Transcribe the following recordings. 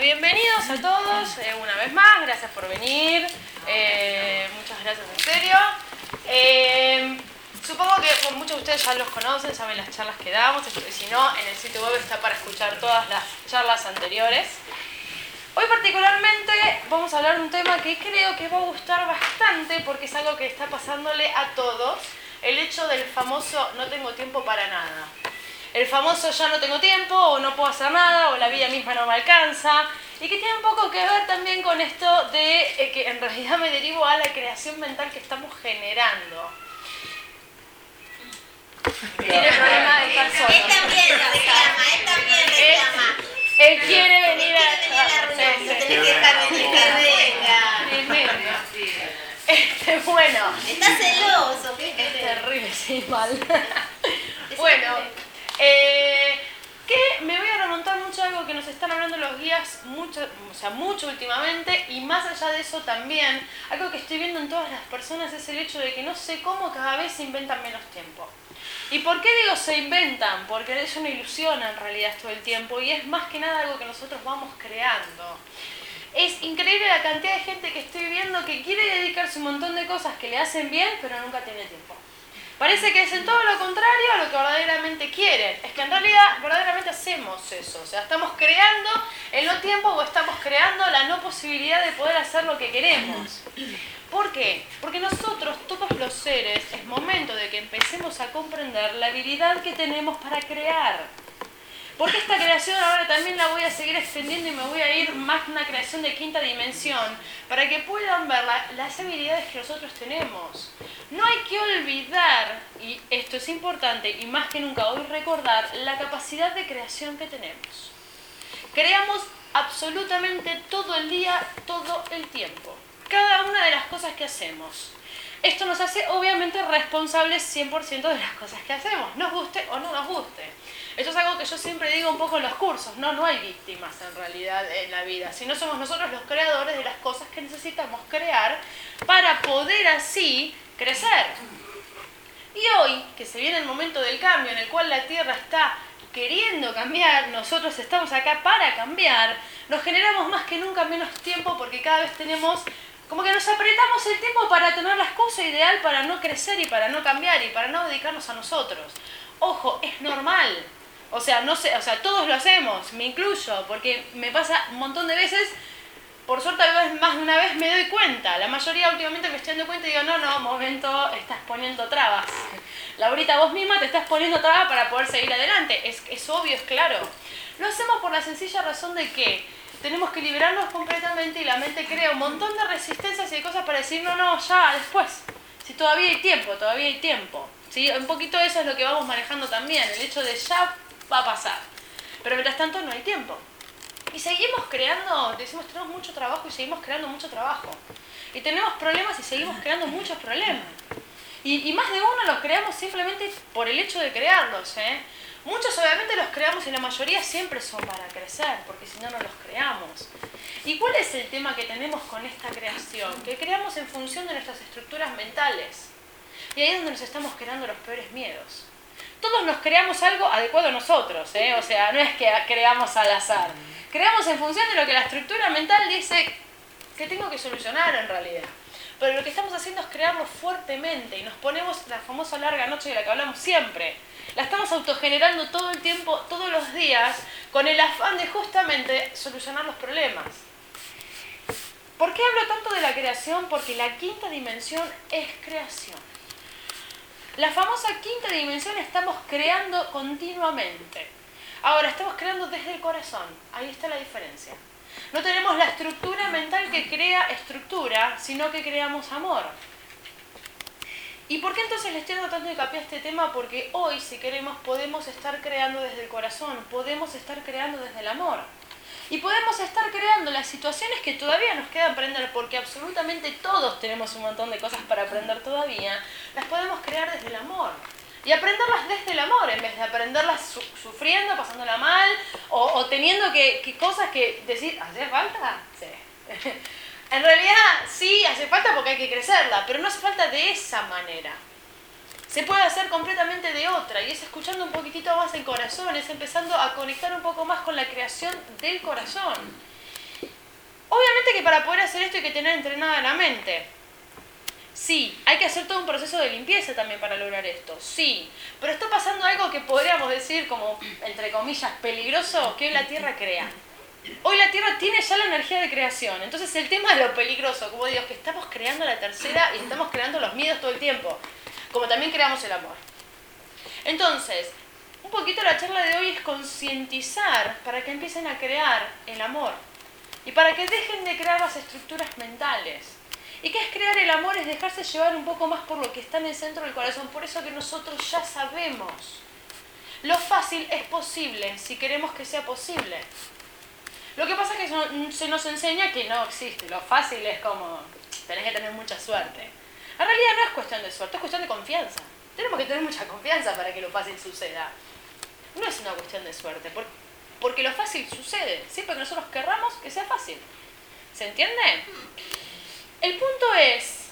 bienvenidos a todos una vez más, gracias por venir, muchas gracias en serio. Supongo que muchos de ustedes ya los conocen, saben las charlas que damos, si no, en el sitio web está para escuchar todas las charlas anteriores. Hoy particularmente vamos a hablar de un tema que creo que va a gustar bastante porque es algo que está pasándole a todos, el hecho del famoso no tengo tiempo para nada. El famoso ya no tengo tiempo, o no puedo hacer nada, o la vida misma no me alcanza, y que tiene un poco que ver también con esto de que en realidad me derivo a la creación mental que estamos generando. Tiene problema de estar solo. Él también reclama. Él quiere venir a la charla. Tenés que dejar venir que venga. Tremendo. Bueno. Está celoso, ¿qué es terrible, sí, mal. Bueno. Que me voy a remontar mucho a algo que nos están hablando los guías mucho últimamente, y más allá de eso también, algo que estoy viendo en todas las personas es el hecho de que no sé cómo cada vez se inventan menos tiempo. ¿Y por qué digo se inventan? Porque es una ilusión en realidad todo el tiempo y es más que nada algo que nosotros vamos creando. Es increíble la cantidad de gente que estoy viendo que quiere dedicarse a un montón de cosas que le hacen bien, pero nunca tiene tiempo. Parece que es en todo lo contrario a lo que verdaderamente quieren. Es que en realidad verdaderamente hacemos eso. O sea, estamos creando el no tiempo o estamos creando la no posibilidad de poder hacer lo que queremos. ¿Por qué? Porque nosotros, todos los seres, es momento de que empecemos a comprender la habilidad que tenemos para crear. Porque esta creación ahora también la voy a seguir extendiendo y me voy a ir más a una creación de quinta dimensión para que puedan ver las habilidades que nosotros tenemos. No hay que olvidar, y esto es importante y más que nunca hoy recordar, la capacidad de creación que tenemos. Creamos absolutamente todo el día, todo el tiempo. Cada una de las cosas que hacemos. Esto nos hace obviamente responsables 100% de las cosas que hacemos, nos guste o no nos guste. Esto es algo que yo siempre digo un poco en los cursos, no hay víctimas en realidad en la vida, sino somos nosotros los creadores de las cosas que necesitamos crear para poder así crecer. Y hoy, que se viene el momento del cambio en el cual la Tierra está queriendo cambiar, nosotros estamos acá para cambiar, nos generamos más que nunca menos tiempo porque cada vez tenemos, como que nos apretamos el tiempo para tener la excusa ideal para no crecer y para no cambiar y para no dedicarnos a nosotros. Ojo, es normal. O sea, todos lo hacemos, me incluyo, porque me pasa un montón de veces, por suerte más de una vez me doy cuenta. La mayoría últimamente me estoy dando cuenta y digo, no, momento, estás poniendo trabas. Laurita, vos misma te estás poniendo trabas para poder seguir adelante. Es obvio, es claro. Lo hacemos por la sencilla razón de que tenemos que liberarnos completamente y la mente crea un montón de resistencias y de cosas para decir, no, ya, después. Si todavía hay tiempo. ¿Sí? Un poquito eso es lo que vamos manejando también, el hecho de ya va a pasar. Pero mientras tanto no hay tiempo. Y seguimos creando, decimos, tenemos mucho trabajo y seguimos creando mucho trabajo. Y tenemos problemas y seguimos creando muchos problemas. Y más de uno los creamos simplemente por el hecho de crearlos, ¿eh? Muchos obviamente los creamos y la mayoría siempre son para crecer, porque si no, no los creamos. ¿Y cuál es el tema que tenemos con esta creación? Que creamos en función de nuestras estructuras mentales. Y ahí es donde nos estamos creando los peores miedos. Todos nos creamos algo adecuado a nosotros, ¿eh? O sea, no es que creamos al azar. Creamos en función de lo que la estructura mental dice que tengo que solucionar en realidad. Pero lo que estamos haciendo es crearlo fuertemente y nos ponemos la famosa larga noche de la que hablamos siempre. La estamos autogenerando todo el tiempo, todos los días, con el afán de justamente solucionar los problemas. ¿Por qué hablo tanto de la creación? Porque la quinta dimensión es creación. La famosa quinta dimensión estamos creando continuamente. Ahora, estamos creando desde el corazón. Ahí está la diferencia. No tenemos la estructura mental que crea estructura, sino que creamos amor. ¿Y por qué entonces le estoy dando tanto hincapié a este tema? Porque hoy, si queremos, podemos estar creando desde el corazón, podemos estar creando desde el amor. Y podemos estar creando las situaciones que todavía nos queda aprender, porque absolutamente todos tenemos un montón de cosas para aprender todavía, las podemos crear desde el amor. Y aprenderlas desde el amor, en vez de aprenderlas sufriendo, pasándola mal, o teniendo que cosas que decir, ¿hace falta? Sí. En realidad sí, hace falta porque hay que crecerla, pero no hace falta de esa manera. Se puede hacer completamente de otra, y es escuchando un poquitito más el corazón, es empezando a conectar un poco más con la creación del corazón. Obviamente que para poder hacer esto hay que tener entrenada la mente. Sí, hay que hacer todo un proceso de limpieza también para lograr esto, sí. Pero está pasando algo que podríamos decir como, entre comillas, peligroso, que hoy la Tierra crea. Hoy la Tierra tiene ya la energía de creación. Entonces el tema de lo peligroso, como digo, es que estamos creando la tercera y estamos creando los miedos todo el tiempo. Como también creamos el amor. Entonces, un poquito la charla de hoy es concientizar para que empiecen a crear el amor. Y para que dejen de crear las estructuras mentales. ¿Y qué es crear el amor? Es dejarse llevar un poco más por lo que está en el centro del corazón. Por eso que nosotros ya sabemos. Lo fácil es posible si queremos que sea posible. Lo que pasa es que se nos enseña que no existe. Lo fácil es como, tenés que tener mucha suerte. En realidad no es cuestión de suerte, es cuestión de confianza. Tenemos que tener mucha confianza para que lo fácil suceda. No es una cuestión de suerte, porque lo fácil sucede, siempre que nosotros querramos que sea fácil. ¿Se entiende? El punto es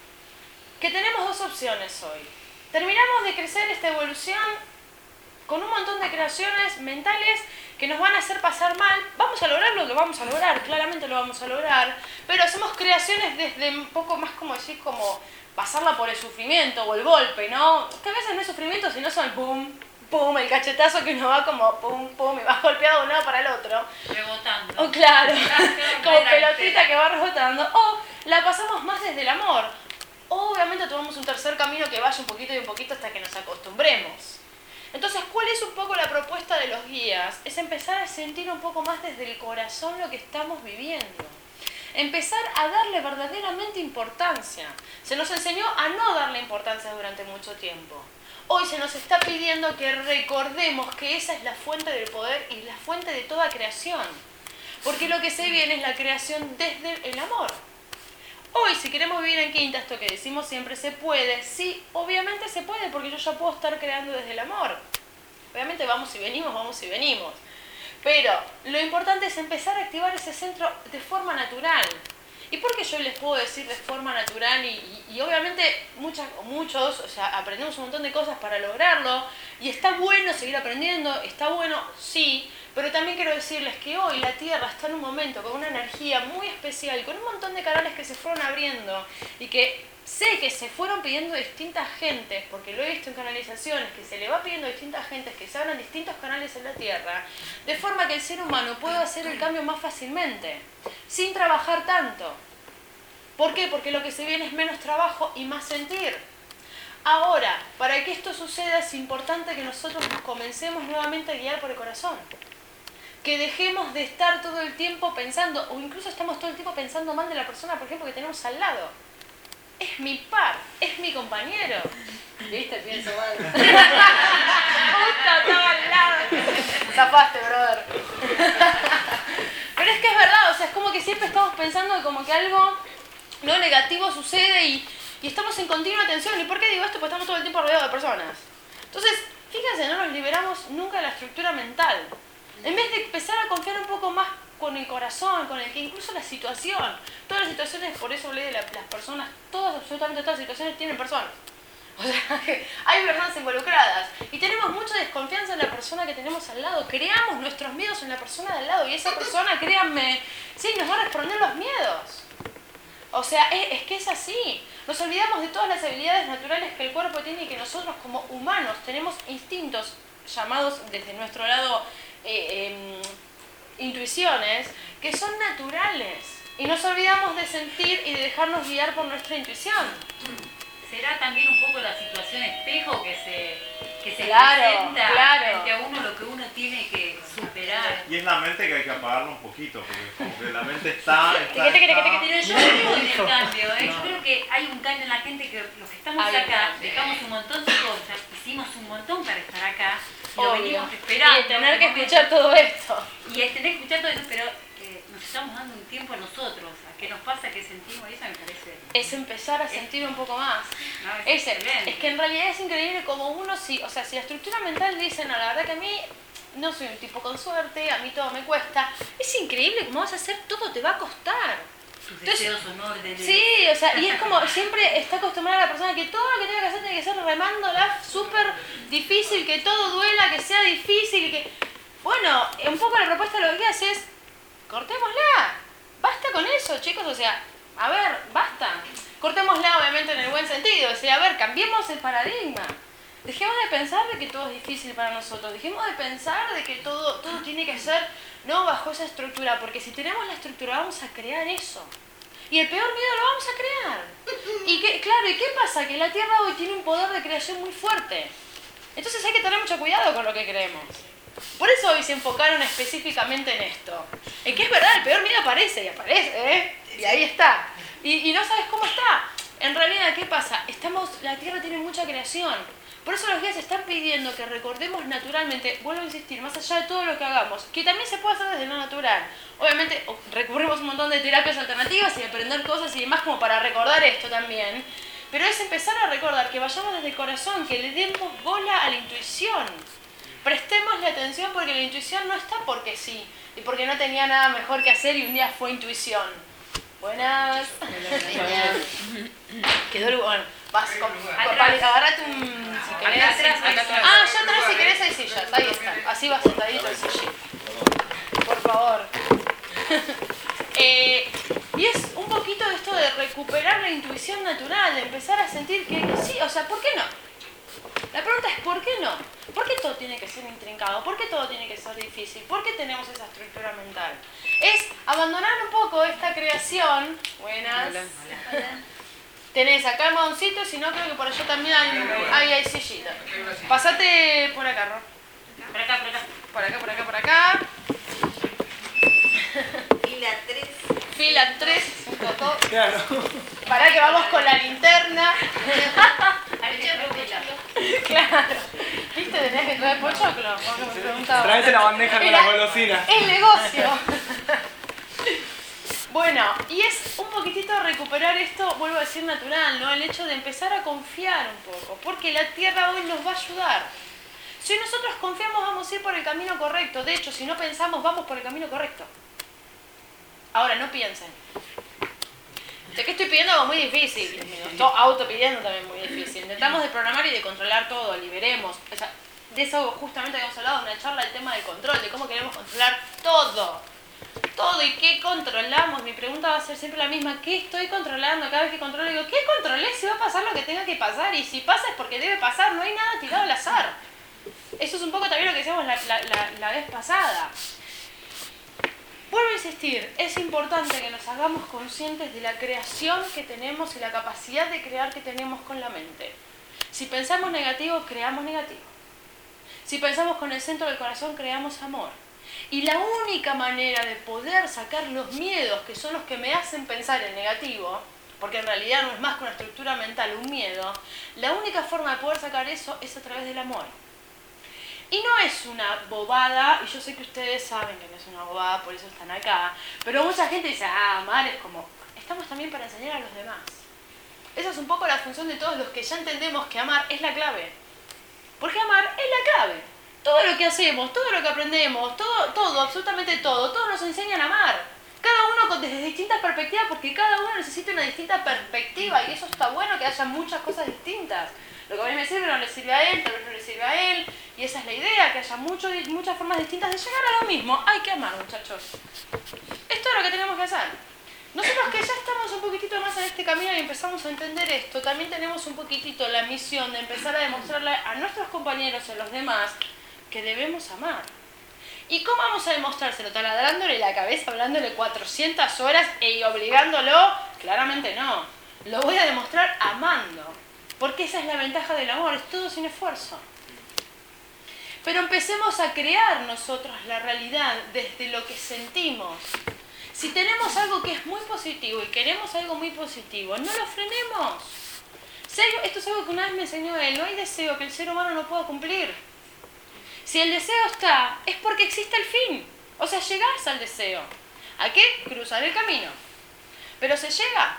que tenemos dos opciones hoy. Terminamos de crecer esta evolución con un montón de creaciones mentales que nos van a hacer pasar mal. Vamos a lograr lo que vamos a lograr, claramente lo vamos a lograr, pero hacemos creaciones desde un poco más como decir, como pasarla por el sufrimiento o el golpe, ¿no? Que a veces no es sufrimiento, sino son el pum, pum, el cachetazo que uno va como pum, pum y va golpeado de un lado para el otro. Rebotando. O claro, como pelotita que va rebotando. O la pasamos más desde el amor. Obviamente tomamos un tercer camino que vaya un poquito y un poquito hasta que nos acostumbremos. Entonces, ¿cuál es un poco la propuesta de los guías? Es empezar a sentir un poco más desde el corazón lo que estamos viviendo. Empezar a darle verdaderamente importancia. Se nos enseñó a no darle importancia durante mucho tiempo. Hoy se nos está pidiendo que recordemos que esa es la fuente del poder y la fuente de toda creación. Porque lo que se viene es la creación desde el amor. Hoy, si queremos vivir en quinta, esto que decimos siempre, ¿se puede? Sí, obviamente se puede, porque yo ya puedo estar creando desde el amor. Obviamente vamos y venimos. Pero lo importante es empezar a activar ese centro de forma natural. ¿Y por qué yo les puedo decir de forma natural? Y obviamente muchos, o sea, aprendemos un montón de cosas para lograrlo. Y está bueno seguir aprendiendo, está bueno, sí. Pero también quiero decirles que hoy la Tierra está en un momento con una energía muy especial, con un montón de canales que se fueron abriendo y que sé que se fueron pidiendo distintas gentes, porque lo he visto en canalizaciones, que se le va pidiendo a distintas gentes que se abran distintos canales en la Tierra, de forma que el ser humano pueda hacer el cambio más fácilmente, sin trabajar tanto. ¿Por qué? Porque lo que se viene es menos trabajo y más sentir. Ahora, para que esto suceda es importante que nosotros nos comencemos nuevamente a guiar por el corazón. Que dejemos de estar todo el tiempo pensando, o incluso estamos todo el tiempo pensando mal de la persona, por ejemplo, que tenemos al lado. Es mi par, es mi compañero. ¿Viste? Pienso mal. Justo estaba al lado. Zafaste, brother. Pero es que es verdad, o sea, es como que siempre estamos pensando como que algo no negativo sucede y estamos en continua tensión. ¿Y por qué digo esto? Porque estamos todo el tiempo rodeados de personas. Entonces, fíjense, no nos liberamos nunca de la estructura mental. En vez de empezar a confiar un poco más con el corazón, con el que incluso la situación, todas las situaciones, por eso hablé de las personas, todas, absolutamente todas las situaciones tienen personas. O sea, hay personas involucradas. Y tenemos mucha desconfianza en la persona que tenemos al lado. Creamos nuestros miedos en la persona de al lado. Y esa persona, créanme, sí, nos va a responder los miedos. O sea, es que es así. Nos olvidamos de todas las habilidades naturales que el cuerpo tiene y que nosotros como humanos tenemos instintos llamados desde nuestro lado intuiciones que son naturales y nos olvidamos de sentir y de dejarnos guiar por nuestra intuición. ¿Será también un poco la situación espejo que se Claro, presenta claro. frente a uno lo que uno tiene que superar? Y es la mente que hay que apagarla un poquito, porque como que la mente está. Pero yo creo en el cambio, yo creo que hay un cambio en la gente que los que estamos Hay un acá, cambio. dejamos un montón de cosas, hicimos un montón para estar acá, y lo Obvio. venimos esperando. Y tener que este escuchar todo esto. momento. Y tener que escuchar todo eso, pero nos estamos dando un tiempo a nosotros, a qué nos pasa, qué sentimos, y eso me parece. Es empezar a sentir un poco más. No, Es excelente. que en realidad es increíble como uno, si la estructura mental dice, no, la verdad que a mí no soy un tipo con suerte, a mí todo me cuesta. Es increíble cómo vas a hacer, todo te va a costar. Tus deseos son órdenes. Sí, o sea, y es como siempre está acostumbrada la persona que todo lo que tenga que hacer tiene que ser remándola súper difícil, que todo duela, que sea difícil, que... Bueno, un poco la propuesta de los guías es, cortémosla. Basta con eso, chicos, o sea, a ver, basta. Cortémosla obviamente en el buen sentido, o sea, a ver, cambiemos el paradigma. Dejemos de pensar de que todo es difícil para nosotros, dejemos de pensar de que todo tiene que ser no bajo esa estructura, porque si tenemos la estructura vamos a crear eso. Y el peor miedo lo vamos a crear. ¿Y qué pasa? Que la Tierra hoy tiene un poder de creación muy fuerte. Entonces hay que tener mucho cuidado con lo que creemos. Por eso hoy se enfocaron específicamente en esto. En que es verdad, el peor miedo aparece, y ahí está. Y no sabes cómo está. En realidad, ¿qué pasa? La Tierra tiene mucha creación. Por eso los guías están pidiendo que recordemos naturalmente, vuelvo a insistir, más allá de todo lo que hagamos, que también se puede hacer desde lo natural. Obviamente recurrimos a un montón de terapias alternativas y aprender cosas y demás como para recordar esto también. Pero es empezar a recordar que vayamos desde el corazón, que le demos bola a la intuición. Prestémosle atención porque la intuición no está porque sí, y porque no tenía nada mejor que hacer y un día fue intuición. Buenas. Quedó el... Bueno, vas con... Agarrate un... Si querés, acá atrás. Yo atrás si querés hay sillas, ahí está. Así vas sentadito el sillín. Por favor. Y es un poquito de esto de recuperar la intuición natural, de empezar a sentir que sí, o sea, ¿por qué no? La pregunta es ¿por qué no? ¿Por qué todo tiene que ser intrincado? ¿Por qué todo tiene que ser difícil? ¿Por qué tenemos esa estructura mental? Es abandonar un poco esta creación. Buenas. Hola. Tenés acá el madoncito, si no creo que por allá también hay sillita. Pasate por acá, Ro. Por acá. Por acá. Fila 3. Fila 3, un poco. Claro. Pará que vamos con la linterna. Claro. ¿Viste? Tenés que traer pochoclo. Porque me preguntaba. Tráete la bandeja con la golosina. El negocio. Bueno, y es un poquitito recuperar esto, vuelvo a decir natural, ¿no? El hecho de empezar a confiar un poco, porque la Tierra hoy nos va a ayudar. Si nosotros confiamos vamos a ir por el camino correcto, de hecho, si no pensamos vamos por el camino correcto. Ahora, no piensen. Sé que estoy pidiendo algo muy difícil, me estoy autopidiendo también muy difícil. Intentamos de programar y de controlar todo, liberemos. O sea, de eso justamente habíamos hablado en una charla, el tema del control, de cómo queremos controlar todo. Todo y qué controlamos. Mi pregunta va a ser siempre la misma. ¿Qué estoy controlando? Cada vez que controlo digo, ¿qué controlé? Si va a pasar lo que tenga que pasar. Y si pasa es porque debe pasar. No hay nada tirado al azar. Eso es un poco también lo que decíamos la vez pasada. Vuelvo a insistir. Es importante que nos hagamos conscientes de la creación que tenemos y la capacidad de crear que tenemos con la mente. Si pensamos negativo, creamos negativo. Si pensamos con el centro del corazón, creamos amor. Y la única manera de poder sacar los miedos, que son los que me hacen pensar en negativo, porque en realidad no es más que una estructura mental, un miedo, la única forma de poder sacar eso es a través del amor. Y no es una bobada, y yo sé que ustedes saben que no es una bobada, por eso están acá, pero mucha gente dice, amar es como, estamos también para enseñar a los demás. Esa es un poco la función de todos los que ya entendemos que amar es la clave. Porque amar es la clave. Todo lo que hacemos, todo lo que aprendemos, todo, absolutamente todo, todos nos enseñan a amar. Cada uno desde distintas perspectivas, porque cada uno necesita una distinta perspectiva y eso está bueno que haya muchas cosas distintas. Lo que a mí me sirve no le sirve a él, tal vez no le sirve a él, y esa es la idea, que haya muchas formas distintas de llegar a lo mismo. Hay que amar, muchachos. Esto es lo que tenemos que hacer. Nosotros que ya estamos un poquitito más en este camino y empezamos a entender esto, también tenemos un poquitito la misión de empezar a demostrarle a nuestros compañeros y a los demás que debemos amar. ¿Y cómo vamos a demostrárselo? ¿Taladrándole la cabeza, hablándole 400 horas y obligándolo? Claramente no. Lo voy a demostrar amando. Porque esa es la ventaja del amor, es todo sin esfuerzo. Pero empecemos a crear nosotros la realidad desde lo que sentimos. Si tenemos algo que es muy positivo y queremos algo muy positivo, no lo frenemos. Esto es algo que una vez me enseñó él, no hay deseo que el ser humano no pueda cumplir. Si el deseo está, es porque existe el fin. O sea, llegás al deseo. ¿A qué? Cruzar el camino. Pero se llega.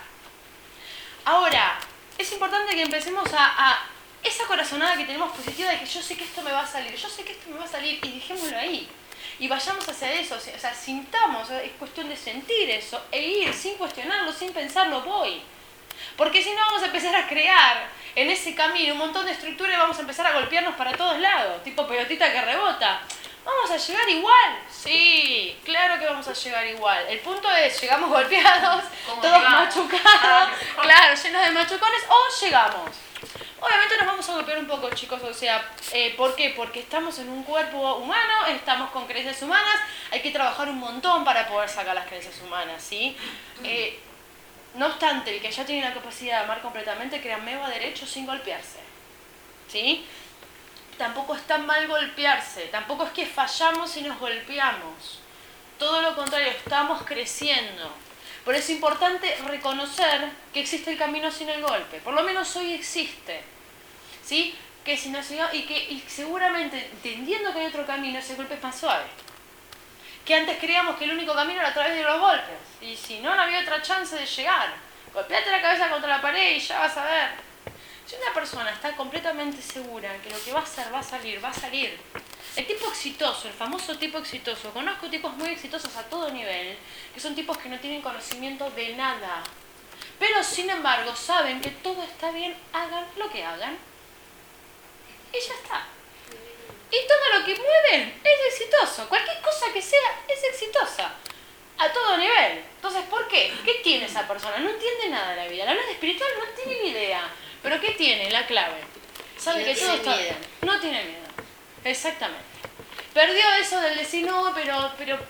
Ahora, es importante que empecemos a esa corazonada que tenemos positiva de que yo sé que esto me va a salir, yo sé que esto me va a salir y dejémoslo ahí. Y vayamos hacia eso, o sea, sintamos, es cuestión de sentir eso e ir sin cuestionarlo, sin pensarlo, voy. Porque si no vamos a empezar a crear en ese camino un montón de estructuras y vamos a empezar a golpearnos para todos lados, tipo pelotita que rebota. Vamos a llegar igual, Sí, claro que vamos a llegar igual. El punto es, llegamos golpeados, ¿Cómo todos llegamos? machucados, claro, llenos de machucones, o llegamos. Obviamente nos vamos a golpear un poco, chicos, o sea, ¿por qué? Porque estamos en un cuerpo humano, estamos con creencias humanas, hay que trabajar un montón para poder sacar las creencias humanas, ¿sí? No obstante, el que ya tiene la capacidad de amar completamente, créanme, va derecho sin golpearse, ¿sí? Tampoco es tan mal golpearse, tampoco es que fallamos y nos golpeamos. Todo lo contrario, estamos creciendo. Por eso es importante reconocer que existe el camino sin el golpe. Por lo menos hoy existe. ¿Sí? Que si no se, y seguramente, entendiendo que hay otro camino, ese golpe es más suave. Que antes creíamos que el único camino era a través de los golpes. Y si no, no había otra chance de llegar. Golpeate la cabeza contra la pared y ya vas a ver. Si una persona está completamente segura que lo que va a hacer va a salir, va a salir. El tipo exitoso, el famoso tipo exitoso, conozco tipos muy exitosos a todo nivel, que son tipos que no tienen conocimiento de nada. Pero sin embargo saben que todo está bien, hagan lo que hagan. Y ya está. Y todo lo que mueven es exitoso. Cualquier cosa que sea es exitosa. A todo nivel. Entonces, ¿por qué? ¿Qué tiene esa persona? No entiende nada de la vida. La habla de espiritual no tiene ni idea. ¿Pero qué tiene? La clave. Sabe que todo está bien. No tiene miedo. Exactamente. Perdió eso del decir no, pero...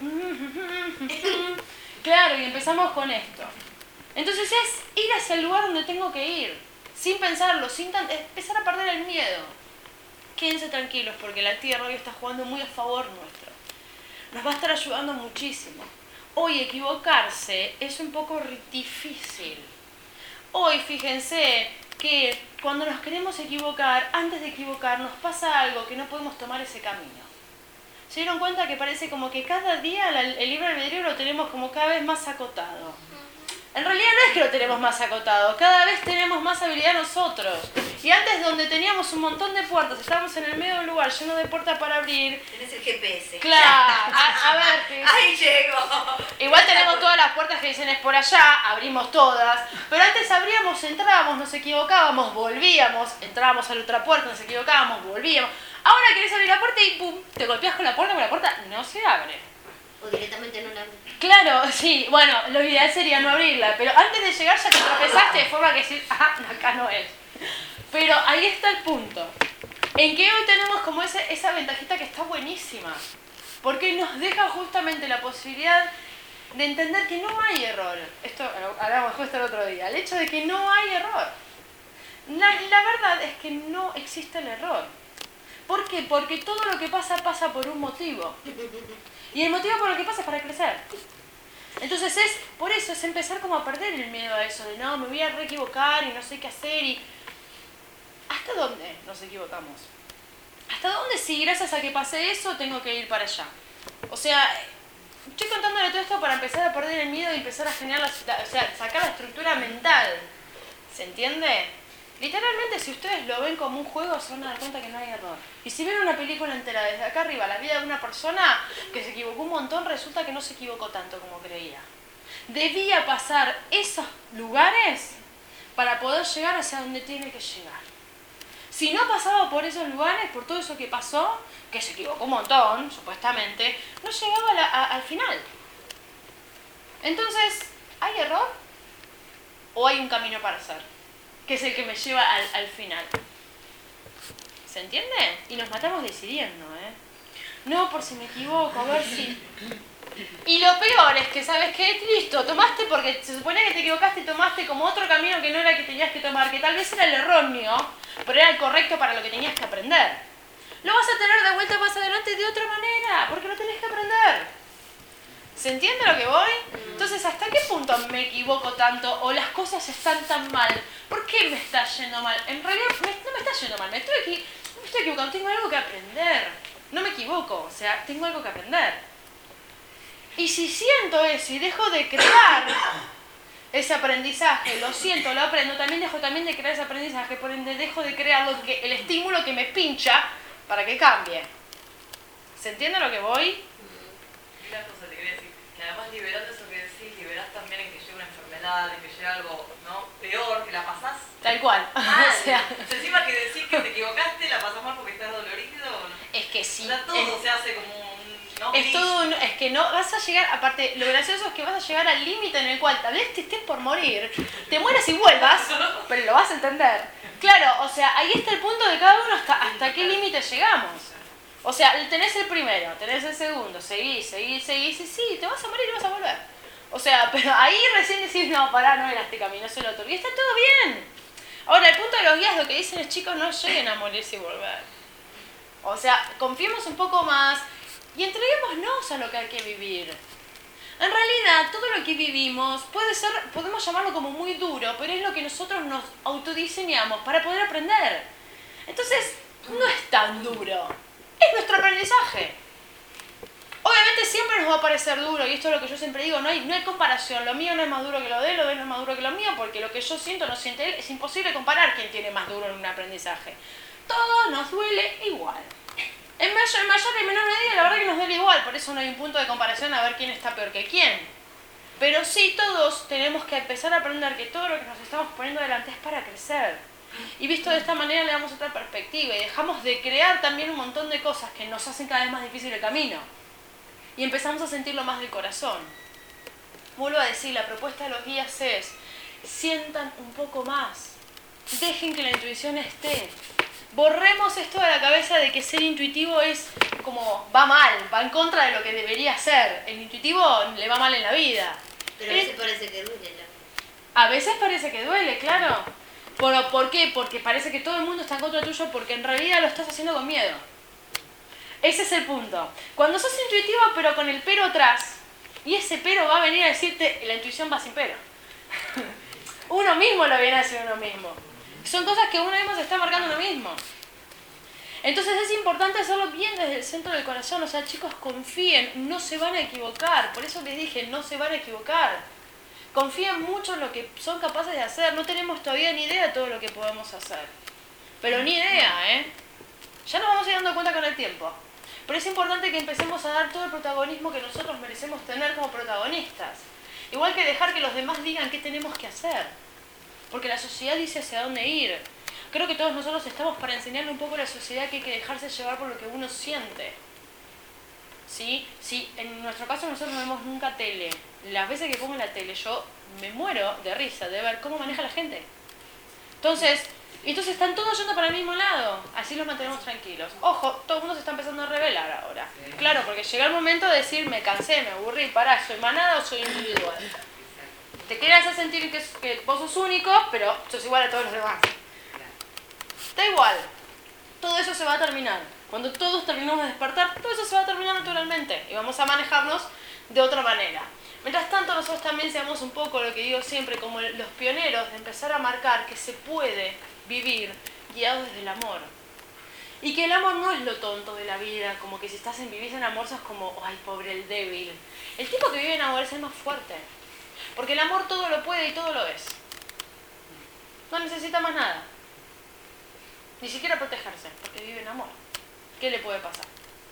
Claro, y empezamos con esto. Entonces es ir hacia el lugar donde tengo que ir. Sin pensarlo, sin empezar a perder el miedo. Quédense tranquilos porque la Tierra hoy está jugando muy a favor nuestro. Nos va a estar ayudando muchísimo. Hoy equivocarse es un poco difícil. Hoy fíjense que cuando nos queremos equivocar, antes de equivocarnos pasa algo que no podemos tomar ese camino. ¿Se dieron cuenta que parece como que cada día el libre albedrío lo tenemos como cada vez más acotado? En realidad no es que lo tenemos más acotado, cada vez tenemos más habilidad nosotros. Y antes donde teníamos un montón de puertas, estábamos en el medio de un lugar lleno de puertas para abrir. Tenés el GPS. Claro, a ver. ¡Ahí llego! Igual tenemos todas las puertas que dicen es por allá, abrimos todas. Pero antes abríamos, entrábamos, nos equivocábamos, volvíamos, entrábamos a la otra puerta, nos equivocábamos, volvíamos. Ahora querés abrir la puerta y pum, te golpeás con la puerta no se abre. O directamente no la abro. Claro, sí, bueno, lo ideal sería no abrirla, pero antes de llegar ya te tropezaste de forma que decís, acá no es. Pero ahí está el punto. En que hoy tenemos como esa ventajita que está buenísima. Porque nos deja justamente la posibilidad de entender que no hay error. Esto hablamos justo el otro día. El hecho de que no hay error. La verdad es que no existe el error. ¿Por qué? Porque todo lo que pasa, pasa por un motivo. Y el motivo por el que pasa es para crecer. Entonces por eso es empezar como a perder el miedo a eso, de no, me voy a re equivocar y no sé qué hacer y... ¿Hasta dónde nos equivocamos? ¿Hasta dónde si gracias a que pasé eso tengo que ir para allá? O sea, estoy contándole todo esto para empezar a perder el miedo y empezar a generar, sacar la estructura mental. ¿Se entiende? Literalmente, si ustedes lo ven como un juego, se van a dar cuenta que no hay error. Y si ven una película entera desde acá arriba, la vida de una persona que se equivocó un montón, resulta que no se equivocó tanto como creía. Debía pasar esos lugares para poder llegar hacia donde tiene que llegar. Si no pasaba por esos lugares, por todo eso que pasó, que se equivocó un montón, supuestamente, no llegaba al final. Entonces, ¿hay error? ¿O hay un camino para hacer? Que es el que me lleva al final. ¿Se entiende? Y nos matamos decidiendo, No, por si me equivoco, a ver si... Y lo peor es que, ¿sabes qué? Listo, tomaste porque se supone que te equivocaste y tomaste como otro camino que no era el que tenías que tomar, que tal vez era el erróneo, pero era el correcto para lo que tenías que aprender. Lo vas a tener de vuelta más adelante de otra manera, porque lo tenés que aprender. ¿Se entiende lo que voy? Entonces, ¿hasta qué punto me equivoco tanto o las cosas están tan mal? ¿Por qué me está yendo mal? En realidad no me está yendo mal, me estoy equivocando, tengo algo que aprender. No me equivoco, o sea, tengo algo que aprender. Y si siento eso y dejo de crear ese aprendizaje, lo siento, lo aprendo, también dejo de crear ese aprendizaje, por ende dejo de crear el estímulo que me pincha para que cambie. ¿Se entiende lo que voy? Y una cosa te quería decir, que además liberando eso que decís, liberás también en que llegue una enfermedad, en que llegue algo, ¿no? Peor, que la pasás Tal cual. mal. O sea, Encima que decís que te equivocaste, la pasás mal porque estás dolorido. es que sí. O sea, todo se hace como un... ¿no? Es todo que no vas a llegar, aparte, lo gracioso es que vas a llegar al límite en el cual tal vez te estés por morir, te mueras y vuelvas, pero lo vas a entender. Claro, o sea, ahí está el punto de cada uno hasta qué límite llegamos. O sea, tenés el primero, tenés el segundo, seguís, y sí, te vas a morir y vas a volver. O sea, pero ahí recién decís, no, pará, no era este camino, es el otro. Y está todo bien. Ahora, el punto de los guías, lo que dicen es, chicos, no lleguen a morirse y volver. O sea, confiemos un poco más y entreguémonos a lo que hay que vivir. En realidad, todo lo que vivimos podemos llamarlo como muy duro, pero es lo que nosotros nos autodiseñamos para poder aprender. Entonces, no es tan duro. Es nuestro aprendizaje. Obviamente siempre nos va a parecer duro, y esto es lo que yo siempre digo, no hay comparación. Lo mío no es más duro que lo de él, lo de él no es más duro que lo mío, porque lo que yo siento no siente él. Es imposible comparar quién tiene más duro en un aprendizaje. Todo nos duele igual. En mayor y menor medida, la verdad que nos duele igual, por eso no hay un punto de comparación a ver quién está peor que quién. Pero sí, todos tenemos que empezar a aprender que todo lo que nos estamos poniendo delante es para crecer. Y visto de esta manera le damos otra perspectiva y dejamos de crear también un montón de cosas que nos hacen cada vez más difícil el camino. Y empezamos a sentirlo más del corazón. Vuelvo a decir, la propuesta de los guías es, sientan un poco más. Dejen que la intuición esté. Borremos esto de la cabeza de que ser intuitivo es como, va mal, va en contra de lo que debería ser. El intuitivo le va mal en la vida. Pero a veces parece que duele. A veces parece que duele, claro. ¿Por qué? Porque parece que todo el mundo está en contra tuyo porque en realidad lo estás haciendo con miedo. Ese es el punto. Cuando sos intuitivo pero con el pero atrás, y ese pero va a venir a decirte, la intuición va sin pero. Uno mismo lo viene a decir uno mismo. Son cosas que uno mismo se está marcando uno mismo. Entonces es importante hacerlo bien desde el centro del corazón. O sea, chicos, confíen, no se van a equivocar. Por eso les dije, no se van a equivocar. Confíen mucho en lo que son capaces de hacer. No tenemos todavía ni idea de todo lo que podemos hacer. Pero ni idea, ¿eh? Ya nos vamos a ir dando cuenta con el tiempo. Pero es importante que empecemos a dar todo el protagonismo que nosotros merecemos tener como protagonistas. Igual que dejar que los demás digan qué tenemos que hacer. Porque la sociedad dice hacia dónde ir. Creo que todos nosotros estamos para enseñarle un poco a la sociedad que hay que dejarse llevar por lo que uno siente. ¿Sí? Sí, en nuestro caso nosotros no vemos nunca tele. Las veces que pongo la tele yo me muero de risa de ver cómo maneja la gente. Entonces están todos yendo para el mismo lado. Así los mantenemos tranquilos. Ojo, todo el mundo se está empezando a rebelar ahora. Claro, porque llega el momento de decir, me cansé, me aburrí, pará, ¿soy manada o soy individual? Te quieren hacer sentir que vos sos único, pero sos igual a todos los demás. Da igual. Todo eso se va a terminar. Cuando todos terminemos de despertar, todo eso se va a terminar naturalmente. Y vamos a manejarnos de otra manera. Mientras tanto, nosotros también seamos un poco, lo que digo siempre, como los pioneros de empezar a marcar que se puede vivir guiados desde el amor. Y que el amor no es lo tonto de la vida, como que si vivís en amor sos como, ay, pobre el débil. El tipo que vive en amor es el más fuerte. Porque el amor todo lo puede y todo lo es. No necesita más nada. Ni siquiera protegerse, porque vive en amor. ¿Qué le puede pasar?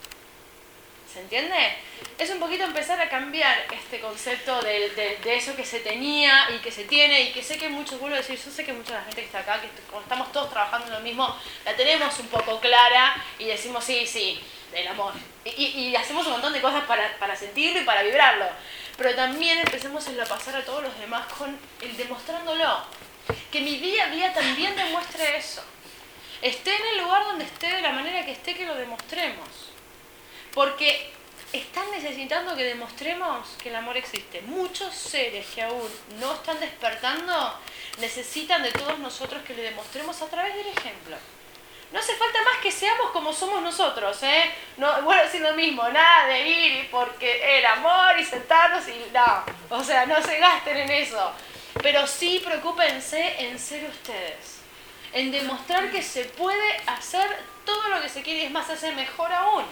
¿Se entiende? Es un poquito empezar a cambiar este concepto de eso que se tenía y que se tiene, y que sé que muchos, vuelvo a decir, yo sé que mucha de la gente que está acá, que como estamos todos trabajando en lo mismo, la tenemos un poco clara y decimos sí, el amor. Y hacemos un montón de cosas para sentirlo y para vibrarlo. Pero también empecemos a pasar a todos los demás con el demostrándolo. Que mi día a día también demuestre eso. Esté en el lugar donde esté, de la manera que esté, que lo demostremos. Porque están necesitando que demostremos que el amor existe. Muchos seres que aún no están despertando necesitan de todos nosotros que le demostremos a través del ejemplo. No hace falta más que seamos como somos nosotros, ¿eh? No, bueno, es lo mismo, nada de ir y porque el amor y sentarnos y no. O sea, no se gasten en eso. Pero sí preocúpense en ser ustedes. En demostrar que se puede hacer todo lo que se quiere y es más, hacer mejor aún.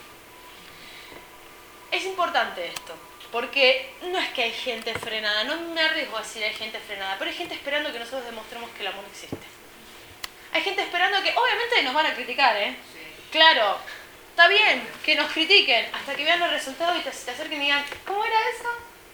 Es importante esto, porque no es que hay gente frenada, no me arriesgo a decir hay gente frenada, pero hay gente esperando que nosotros demostremos que el amor existe. Hay gente esperando que, obviamente nos van a criticar, ¿eh? Sí. Claro, está bien que nos critiquen hasta que vean los resultados y se te acerquen y digan, ¿cómo era eso?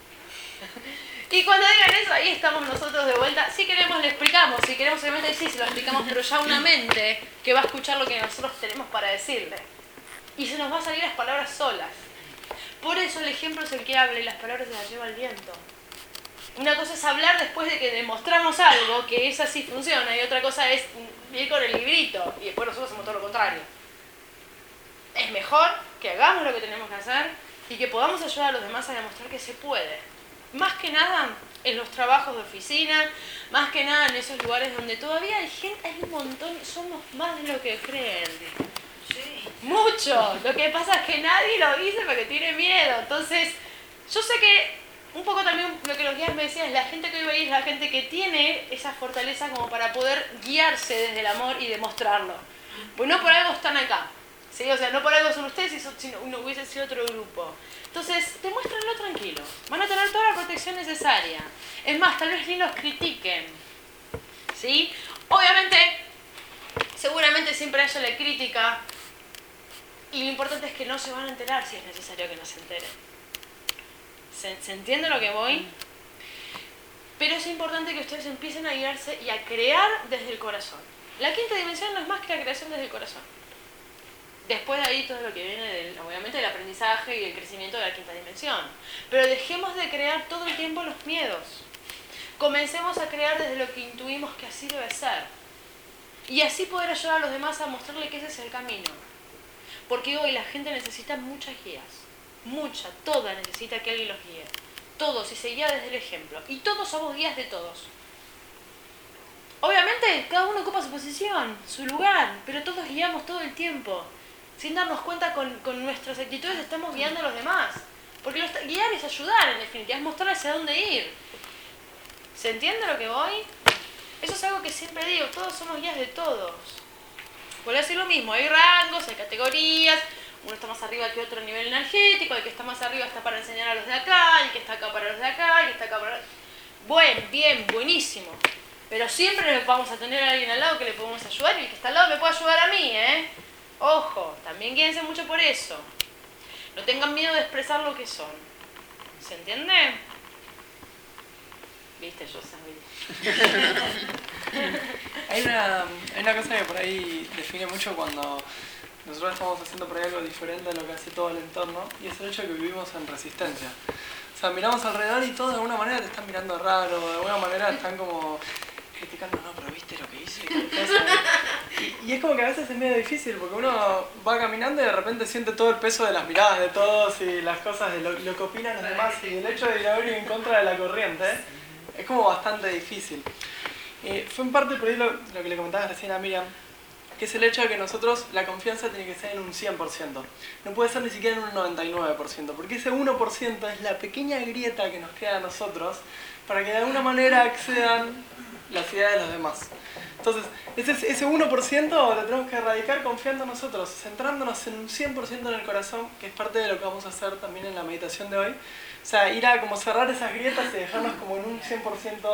Y cuando digan eso, ahí estamos nosotros de vuelta. Si queremos, le explicamos. Si queremos, obviamente sí, se lo explicamos, pero ya una mente que va a escuchar lo que nosotros tenemos para decirle. Y se nos va a salir las palabras solas. Por eso Sí. Mucho. Lo que pasa es que nadie lo dice porque tiene miedo. Entonces, yo sé que un poco también lo que los guías me decían es la gente que vive ahí es la gente que tiene esa fortaleza como para poder guiarse desde el amor y demostrarlo. Pues no por algo están acá. ¿Sí? O sea, no por algo son ustedes, si no hubiese sido otro grupo. Entonces, demuéstrenlo tranquilo. Van a tener toda la protección necesaria. Es más, tal vez ni los critiquen. ¿Sí? Obviamente, seguramente siempre haya la crítica. Y lo importante es que no se van a enterar si es necesario que no se enteren. ¿Se entiende lo que voy? Pero es importante que ustedes empiecen a guiarse y a crear desde el corazón. La quinta dimensión no es más que la creación desde el corazón. Después de ahí todo lo que viene, obviamente, del aprendizaje y el crecimiento de la quinta dimensión. Pero dejemos de crear todo el tiempo los miedos. Comencemos a crear desde lo que intuimos que así debe ser. Y así poder ayudar a los demás a mostrarle que ese es el camino. Porque hoy la gente necesita muchas guías. Toda necesita que alguien los guíe. Todos, y se guía desde el ejemplo. Y todos somos guías de todos. Obviamente, cada uno ocupa su posición, su lugar, pero todos guiamos todo el tiempo. Sin darnos cuenta con nuestras actitudes estamos guiando a los demás. Porque guiar es ayudar, en definitiva, es mostrar hacia dónde ir. ¿Se entiende lo que voy? Eso es algo que siempre digo, todos somos guías de todos. Vuelvo a decir lo mismo, hay rangos, hay categorías, uno está más arriba que otro a nivel energético, el que está más arriba está para enseñar a los de acá, el que está acá para los de acá, el que está acá para... Buenísimo. Pero siempre vamos a tener a alguien al lado que le podemos ayudar y el que está al lado me puede ayudar a mí, ¿eh? Ojo, también guíense mucho por eso. No tengan miedo de expresar lo que son. ¿Se entiende? Viste, yo sabía. Hay una cosa que por ahí define mucho cuando nosotros estamos haciendo por ahí algo diferente a lo que hace todo el entorno, y es el hecho de que vivimos en resistencia. O sea, miramos alrededor y todos de alguna manera te están mirando raro, de alguna manera están como criticando, no, pero viste lo que hice. Y es como que a veces es medio difícil porque uno va caminando y de repente siente todo el peso de las miradas de todos y las cosas de lo que opinan los demás, y el hecho de ir a ir en contra de la corriente es como bastante difícil. Fue en parte por ahí lo que le comentabas recién a Miriam, que es el hecho de que nosotros la confianza tiene que ser en un 100%. No puede ser ni siquiera en un 99%, porque ese 1% es la pequeña grieta que nos queda a nosotros para que de alguna manera accedan las ideas de los demás. Entonces, ese 1% lo tenemos que erradicar confiando en nosotros, centrándonos en un 100% en el corazón, que es parte de lo que vamos a hacer también en la meditación de hoy. O sea, ir a como cerrar esas grietas y dejarnos como en un 100%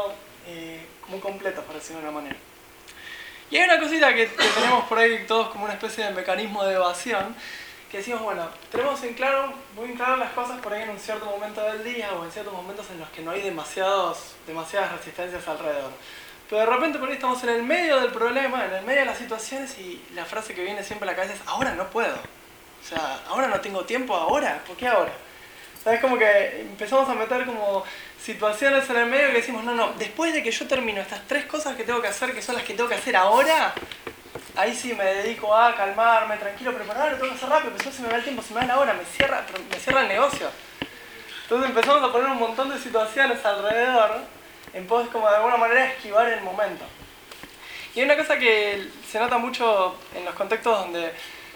como completos, por decirlo de una manera. Y hay una cosita que tenemos por ahí todos como una especie de mecanismo de evasión, que decimos, bueno, tenemos muy en claro las cosas por ahí en un cierto momento del día o en ciertos momentos en los que no hay demasiadas resistencias alrededor. Pero de repente por ahí estamos en el medio del problema, en el medio de las situaciones, y la frase que viene siempre a la cabeza es, ahora no puedo. O sea, ahora no tengo tiempo, ahora, ¿por qué ahora? O sea, es como que empezamos a meter como situaciones en el medio que decimos, no, después de que yo termino estas 3 cosas que tengo que hacer, que son las que tengo que hacer ahora, ahí sí me dedico a calmarme, tranquilo, preparar, lo tengo que hacer rápido, pero si me va el tiempo, se me va la hora, me cierra el negocio. Entonces empezamos a poner un montón de situaciones alrededor en pos como de alguna manera esquivar el momento. Y hay una cosa que se nota mucho en los contextos donde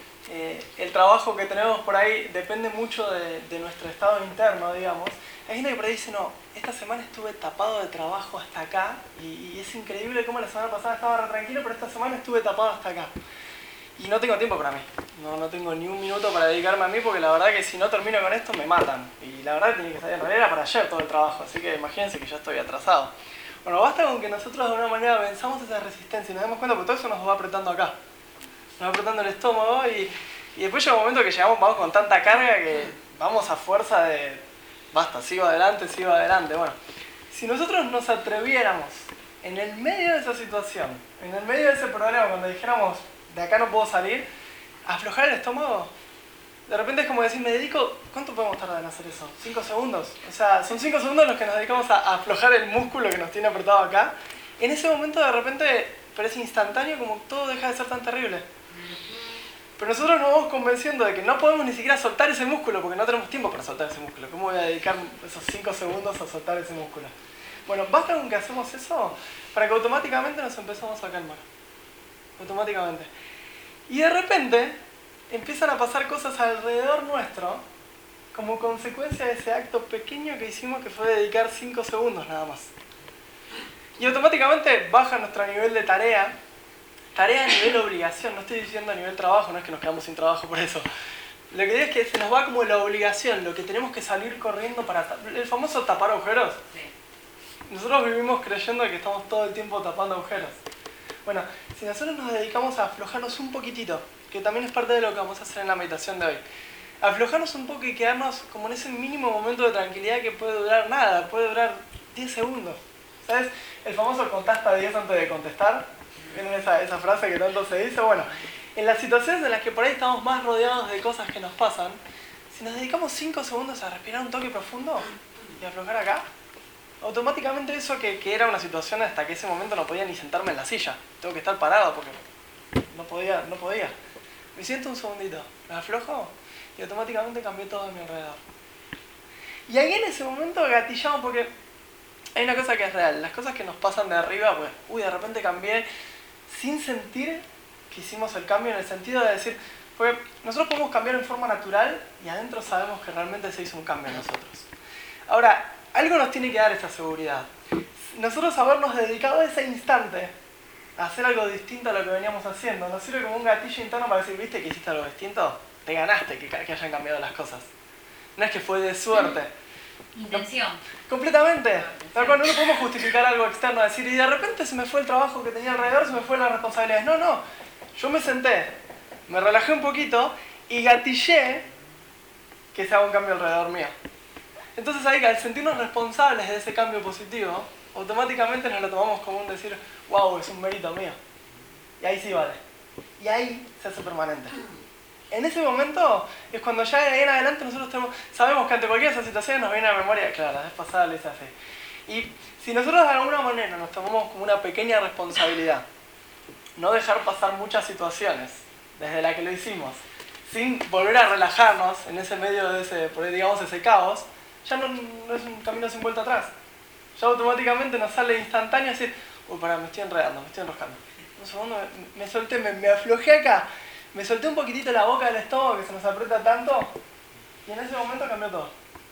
el trabajo que tenemos por ahí depende mucho de nuestro estado interno, digamos. Hay gente que por ahí dice, no, esta semana estuve tapado de trabajo hasta acá y es increíble cómo la semana pasada estaba re tranquilo, pero esta semana estuve tapado hasta acá. Y no tengo tiempo para mí, no tengo ni un minuto para dedicarme a mí, porque la verdad que si no termino con esto me matan. Y la verdad tiene que salir en realidad para ayer todo el trabajo, así que imagínense que ya estoy atrasado. Bueno, basta con que nosotros de alguna manera venzamos esa resistencia y nos demos cuenta, porque todo eso nos va apretando acá. Nos va apretando el estómago y después llega un momento que vamos con tanta carga que vamos a fuerza de, basta, sigo adelante. Bueno, si nosotros nos atreviéramos en el medio de esa situación, en el medio de ese problema, cuando dijéramos, de acá no puedo salir, aflojar el estómago, De repente es como decir, me dedico, ¿cuánto podemos tardar en hacer eso? 5 segundos. O sea, son 5 segundos los que nos dedicamos a aflojar el músculo que nos tiene apretado acá. En ese momento de repente parece instantáneo, como todo deja de ser tan terrible. Pero nosotros nos vamos convenciendo de que no podemos ni siquiera soltar ese músculo porque no tenemos tiempo para soltar ese músculo. ¿Cómo voy a dedicar esos 5 segundos a soltar ese músculo? Bueno, basta con que hacemos eso para que automáticamente nos empezamos a calmar. Automáticamente. Y de repente empiezan a pasar cosas alrededor nuestro como consecuencia de ese acto pequeño que hicimos, que fue dedicar 5 segundos nada más. Y automáticamente baja nuestro nivel de tarea. Tarea a nivel obligación, no estoy diciendo a nivel trabajo, no es que nos quedamos sin trabajo por eso. Lo que digo es que se nos va como la obligación, lo que tenemos que salir corriendo para... El famoso tapar agujeros. Sí. Nosotros vivimos creyendo que estamos todo el tiempo tapando agujeros. Bueno, si nosotros nos dedicamos a aflojarnos un poquitito, que también es parte de lo que vamos a hacer en la meditación de hoy, aflojarnos un poco y quedarnos como en ese mínimo momento de tranquilidad que puede durar nada, puede durar 10 segundos. ¿Sabes? El famoso contá hasta 10 antes de contestar. ¿Vieron esa frase que tanto se dice? Bueno, en las situaciones en las que por ahí estamos más rodeados de cosas que nos pasan, si nos dedicamos 5 segundos a respirar un toque profundo y aflojar acá, automáticamente eso que era una situación hasta que ese momento no podía ni sentarme en la silla. Tengo que estar parado porque no podía. Me siento un segundito, me aflojo y automáticamente cambió todo a mi alrededor. Y ahí en ese momento gatillamos porque hay una cosa que es real. Las cosas que nos pasan de arriba, pues, de repente cambié sin sentir que hicimos el cambio, en el sentido de decir, porque nosotros podemos cambiar en forma natural y adentro sabemos que realmente se hizo un cambio en nosotros. Ahora, algo nos tiene que dar esa seguridad. Nosotros habernos dedicado ese instante a hacer algo distinto a lo que veníamos haciendo nos sirve como un gatillo interno para decir, ¿viste que hiciste algo distinto? Te ganaste que hayan cambiado las cosas. No es que fue de suerte. Intención. Completamente. Tal cual, no podemos justificar algo externo, decir, y de repente se me fue el trabajo que tenía alrededor, se me fue las responsabilidades. No. Yo me senté, me relajé un poquito y gatillé que se haga un cambio alrededor mío. Entonces ahí, al sentirnos responsables de ese cambio positivo, automáticamente nos lo tomamos como un decir, wow, es un mérito mío. Y ahí sí vale. Y ahí se hace permanente. En ese momento es cuando ya de ahí en adelante nosotros sabemos que ante cualquiera de esas situaciones nos viene a la memoria, claro, la vez pasada le hice así. Y si nosotros de alguna manera nos tomamos como una pequeña responsabilidad, no dejar pasar muchas situaciones desde la que lo hicimos, sin volver a relajarnos en ese medio de ese, por ahí, digamos, ese caos, ya no es un camino sin vuelta atrás. Ya automáticamente nos sale instantáneo decir, uy, pará, me estoy enredando, me estoy enroscando. Un segundo, me solté, me aflojé acá. Me solté un poquitito la boca del estómago que se nos aprieta tanto y en ese momento cambió todo.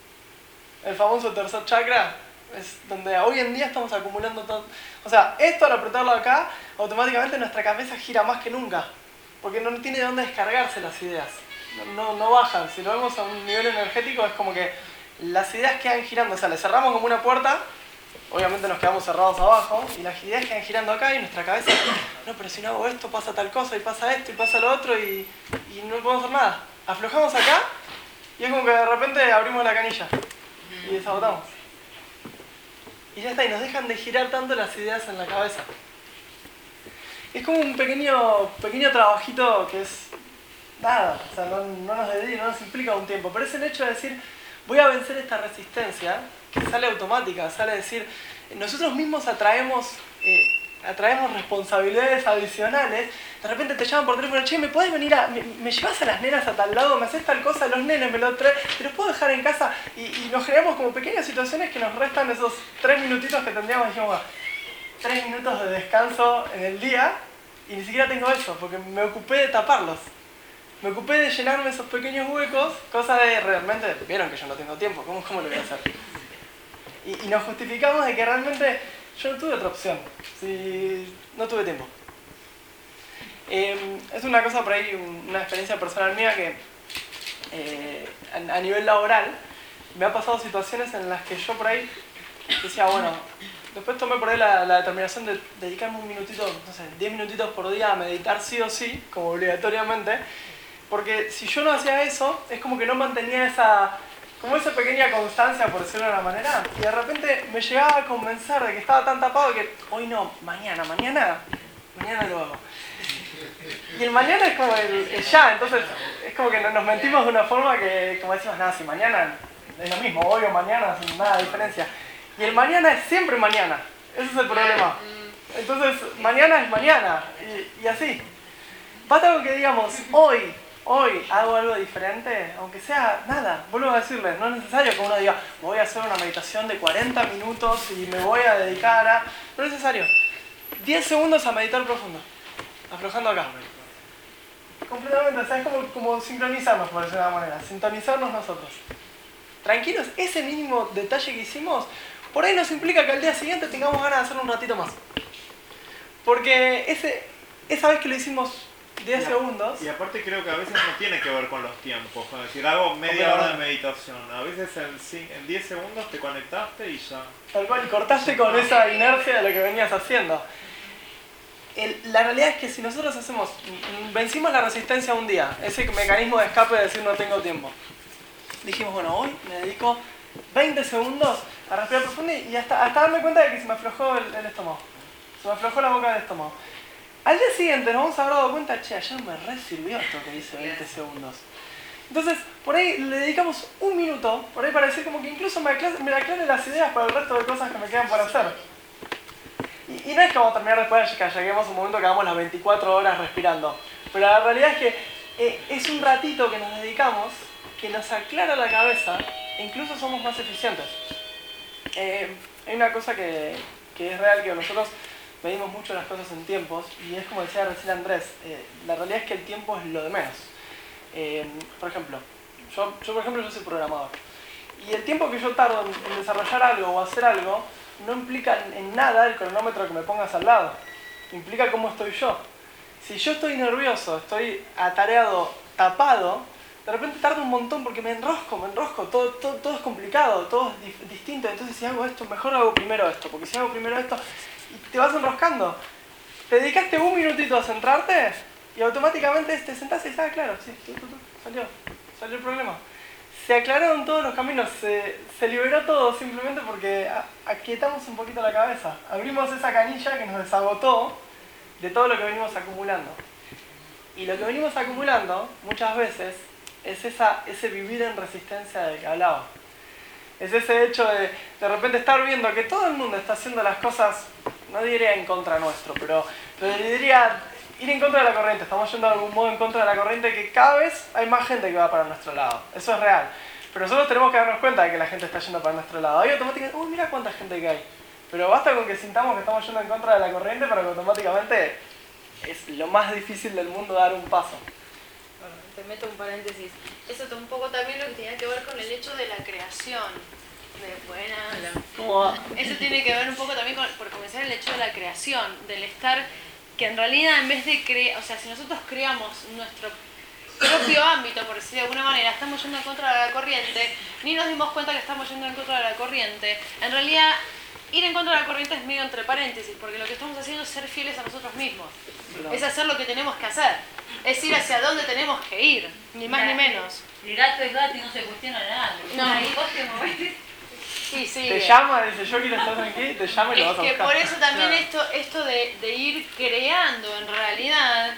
El famoso tercer chakra es donde hoy en día estamos acumulando todo. O sea, esto al apretarlo acá, automáticamente nuestra cabeza gira más que nunca. Porque no tiene de dónde descargarse las ideas. No bajan. Si lo vemos a un nivel energético es como que las ideas quedan girando. O sea, le cerramos como una puerta. Obviamente nos quedamos cerrados abajo y las ideas quedan girando acá y nuestra cabeza, no, pero si no hago esto pasa tal cosa y pasa esto y pasa lo otro y no podemos hacer nada. Aflojamos acá y es como que de repente abrimos la canilla y desabotamos. Y ya está, y nos dejan de girar tanto las ideas en la cabeza. Es como un pequeño trabajito que es nada, o sea, no nos implica un tiempo, pero es el hecho de decir, voy a vencer esta resistencia que sale automática, sale a decir, nosotros mismos atraemos responsabilidades adicionales. De repente te llaman por teléfono, che, ¿me podés venir me llevas a las nenas a tal lado? ¿Me haces tal cosa? Los nenes me lo traen, ¿te los puedo dejar en casa? Y nos creamos como pequeñas situaciones que nos restan esos 3 minutitos que tendríamos, dijimos, 3 minutos de descanso en el día y ni siquiera tengo eso, porque me ocupé de taparlos. Me ocupé de llenarme esos pequeños huecos, cosa de realmente, vieron que yo no tengo tiempo, ¿cómo lo voy a hacer? Y nos justificamos de que realmente yo no tuve otra opción, si no tuve tiempo. Es una cosa por ahí, una experiencia personal mía que a nivel laboral me ha pasado situaciones en las que yo por ahí decía, bueno, después tomé por ahí la determinación de dedicarme un minutito, no sé, 10 minutitos por día a meditar sí o sí, como obligatoriamente, porque si yo no hacía eso, es como que no mantenía esa pequeña constancia, por decirlo de una manera, y de repente me llegaba a convencer de que estaba tan tapado que hoy no, mañana lo hago. Y el mañana es como el ya, entonces es como que nos mentimos de una forma que, como decimos, nada, si mañana es lo mismo, hoy o mañana, sin nada de diferencia. Y el mañana es siempre mañana, ese es el problema. Entonces, mañana es mañana, y así. Basta con que digamos, hoy hago algo diferente, aunque sea nada, vuelvo a decirles, no es necesario que uno diga, voy a hacer una meditación de 40 minutos y me voy a dedicar a... No es necesario. 10 segundos a meditar profundo, aflojando acá. Completamente, o sea, es como sincronizarnos, por decirlo de alguna manera, sintonizarnos nosotros. Tranquilos, ese mínimo detalle que hicimos, por ahí nos implica que al día siguiente tengamos ganas de hacerlo un ratito más. Porque esa vez que lo hicimos 10 segundos... Y aparte creo que a veces no tiene que ver con los tiempos, es decir, hago media hora de meditación, a veces en 10 segundos te conectaste y ya... Tal cual, y cortaste con esa inercia de lo que venías haciendo. La realidad es que si nosotros vencimos la resistencia un día, ese mecanismo de escape de decir no tengo tiempo. Dijimos, bueno, hoy me dedico 20 segundos a respirar profundo y hasta darme cuenta de que se me aflojó el estómago. Se me aflojó la boca del estómago. Al día siguiente nos vamos a haber dado cuenta, che, ayer me re sirvió esto que hice 20 segundos. Entonces, por ahí le dedicamos un minuto, por ahí para decir como que incluso me aclare las ideas para el resto de cosas que me quedan por hacer. Y no es que vamos a terminar después de que lleguemos a un momento que hagamos las 24 horas respirando. Pero la realidad es que es un ratito que nos dedicamos, que nos aclara la cabeza e incluso somos más eficientes. Hay una cosa que es real, que nosotros medimos mucho las cosas en tiempos, y es como decía recién Andrés, la realidad es que el tiempo es lo de menos. Por ejemplo, yo soy programador, y el tiempo que yo tardo en desarrollar algo o hacer algo no implica en nada el cronómetro que me pongas al lado, implica cómo estoy yo. Si yo estoy nervioso, estoy atareado, tapado, de repente tardo un montón porque me enrosco, todo es complicado, todo es distinto. Entonces si hago esto, mejor hago primero esto, porque si hago primero esto, y te vas enroscando. Te dedicaste un minutito a centrarte y automáticamente te sentás y dices, claro, sí, salió el problema. Se aclararon todos los caminos, se liberó todo simplemente porque aquietamos un poquito la cabeza. Abrimos esa canilla que nos desagotó de todo lo que venimos acumulando. Y lo que venimos acumulando muchas veces es ese vivir en resistencia del que hablaba. Es ese hecho de repente estar viendo que todo el mundo está haciendo las cosas, no diría en contra nuestro, pero diría ir en contra de la corriente. Estamos yendo de algún modo en contra de la corriente, que cada vez hay más gente que va para nuestro lado. Eso es real. Pero nosotros tenemos que darnos cuenta de que la gente está yendo para nuestro lado. Ahí automáticamente, mira cuánta gente que hay. Pero basta con que sintamos que estamos yendo en contra de la corriente para que automáticamente es lo más difícil del mundo dar un paso. Bueno, te meto un paréntesis. Eso un poco también lo que tenía que ver con el hecho de la creación. ¿Cómo va? Eso tiene que ver un poco también por comenzar el hecho de la creación, del estar, que en realidad en vez de crear, o sea, si nosotros creamos nuestro propio ámbito, por decir de alguna manera, estamos yendo en contra de la corriente, ni nos dimos cuenta que estamos yendo en contra de la corriente. En realidad, ir en contra de la corriente es medio entre paréntesis, porque lo que estamos haciendo es ser fieles a nosotros mismos. Claro. Es hacer lo que tenemos que hacer. Es ir hacia donde tenemos que ir, ni más ni menos. El gato es gato y no se cuestiona nada. No. Ahí vos te movés. Sí, te llama, dice yo quiero estar aquí, te llama y lo vas a buscar. Es que por eso también claro. esto de ir creando en realidad,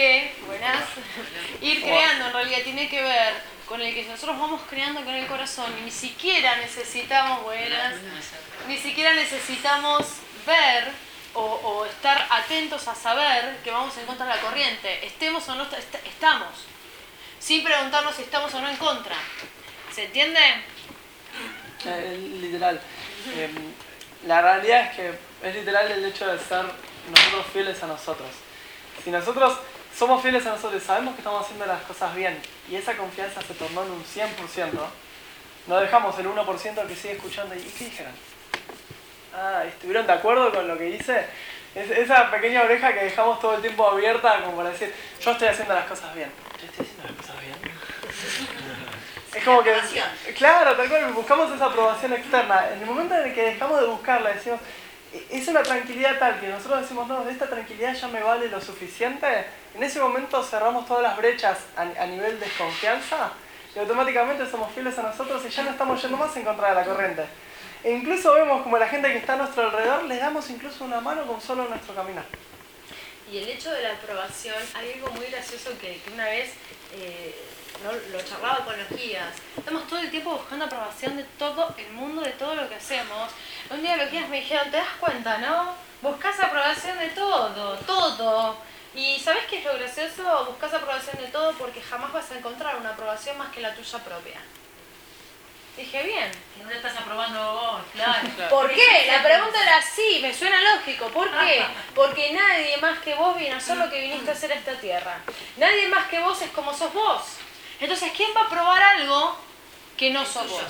ir creando en realidad tiene que ver con el que nosotros vamos creando con el corazón, y ni siquiera necesitamos, ni siquiera necesitamos ver o estar atentos a saber que vamos en contra de la corriente, estemos o no estamos, sin preguntarnos si estamos o no en contra. ¿Se entiende? Literal. La realidad es que es literal el hecho de ser nosotros fieles a nosotros. Si nosotros somos fieles a nosotros y sabemos que estamos haciendo las cosas bien, y esa confianza se tornó en un 100%, no dejamos el 1% que sigue escuchando y ¿qué dijeron? ¿Estuvieron de acuerdo con lo que hice? Esa pequeña oreja que dejamos todo el tiempo abierta como para decir, yo estoy haciendo las cosas bien. ¿Yo estoy haciendo las cosas bien? Es como que, claro, tal cual, buscamos esa aprobación externa. En el momento en el que dejamos de buscarla, decimos, es una tranquilidad tal que nosotros decimos, no, de esta tranquilidad ya me vale lo suficiente. En ese momento cerramos todas las brechas a nivel de desconfianza y automáticamente somos fieles a nosotros y ya no estamos yendo más en contra de la corriente. E incluso vemos como la gente que está a nuestro alrededor les damos incluso una mano con solo nuestro caminar. Y el hecho de la aprobación, hay algo muy gracioso que una vez no, lo charlaba con los guías. Estamos todo el tiempo buscando aprobación de todo el mundo, de todo lo que hacemos. Un día los guías me dijeron, ¿te das cuenta, no? Buscás aprobación de todo, todo. Y ¿sabés qué es lo gracioso? Buscás aprobación de todo porque jamás vas a encontrar una aprobación más que la tuya propia. Dije, bien. No te estás aprobando vos, claro. ¿Por qué? La pregunta era sí, me suena lógico. ¿Por qué? Porque nadie más que vos vino a hacer lo que viniste a hacer a esta tierra. Nadie más que vos es como sos vos. Entonces, ¿quién va a aprobar algo que no sos vos?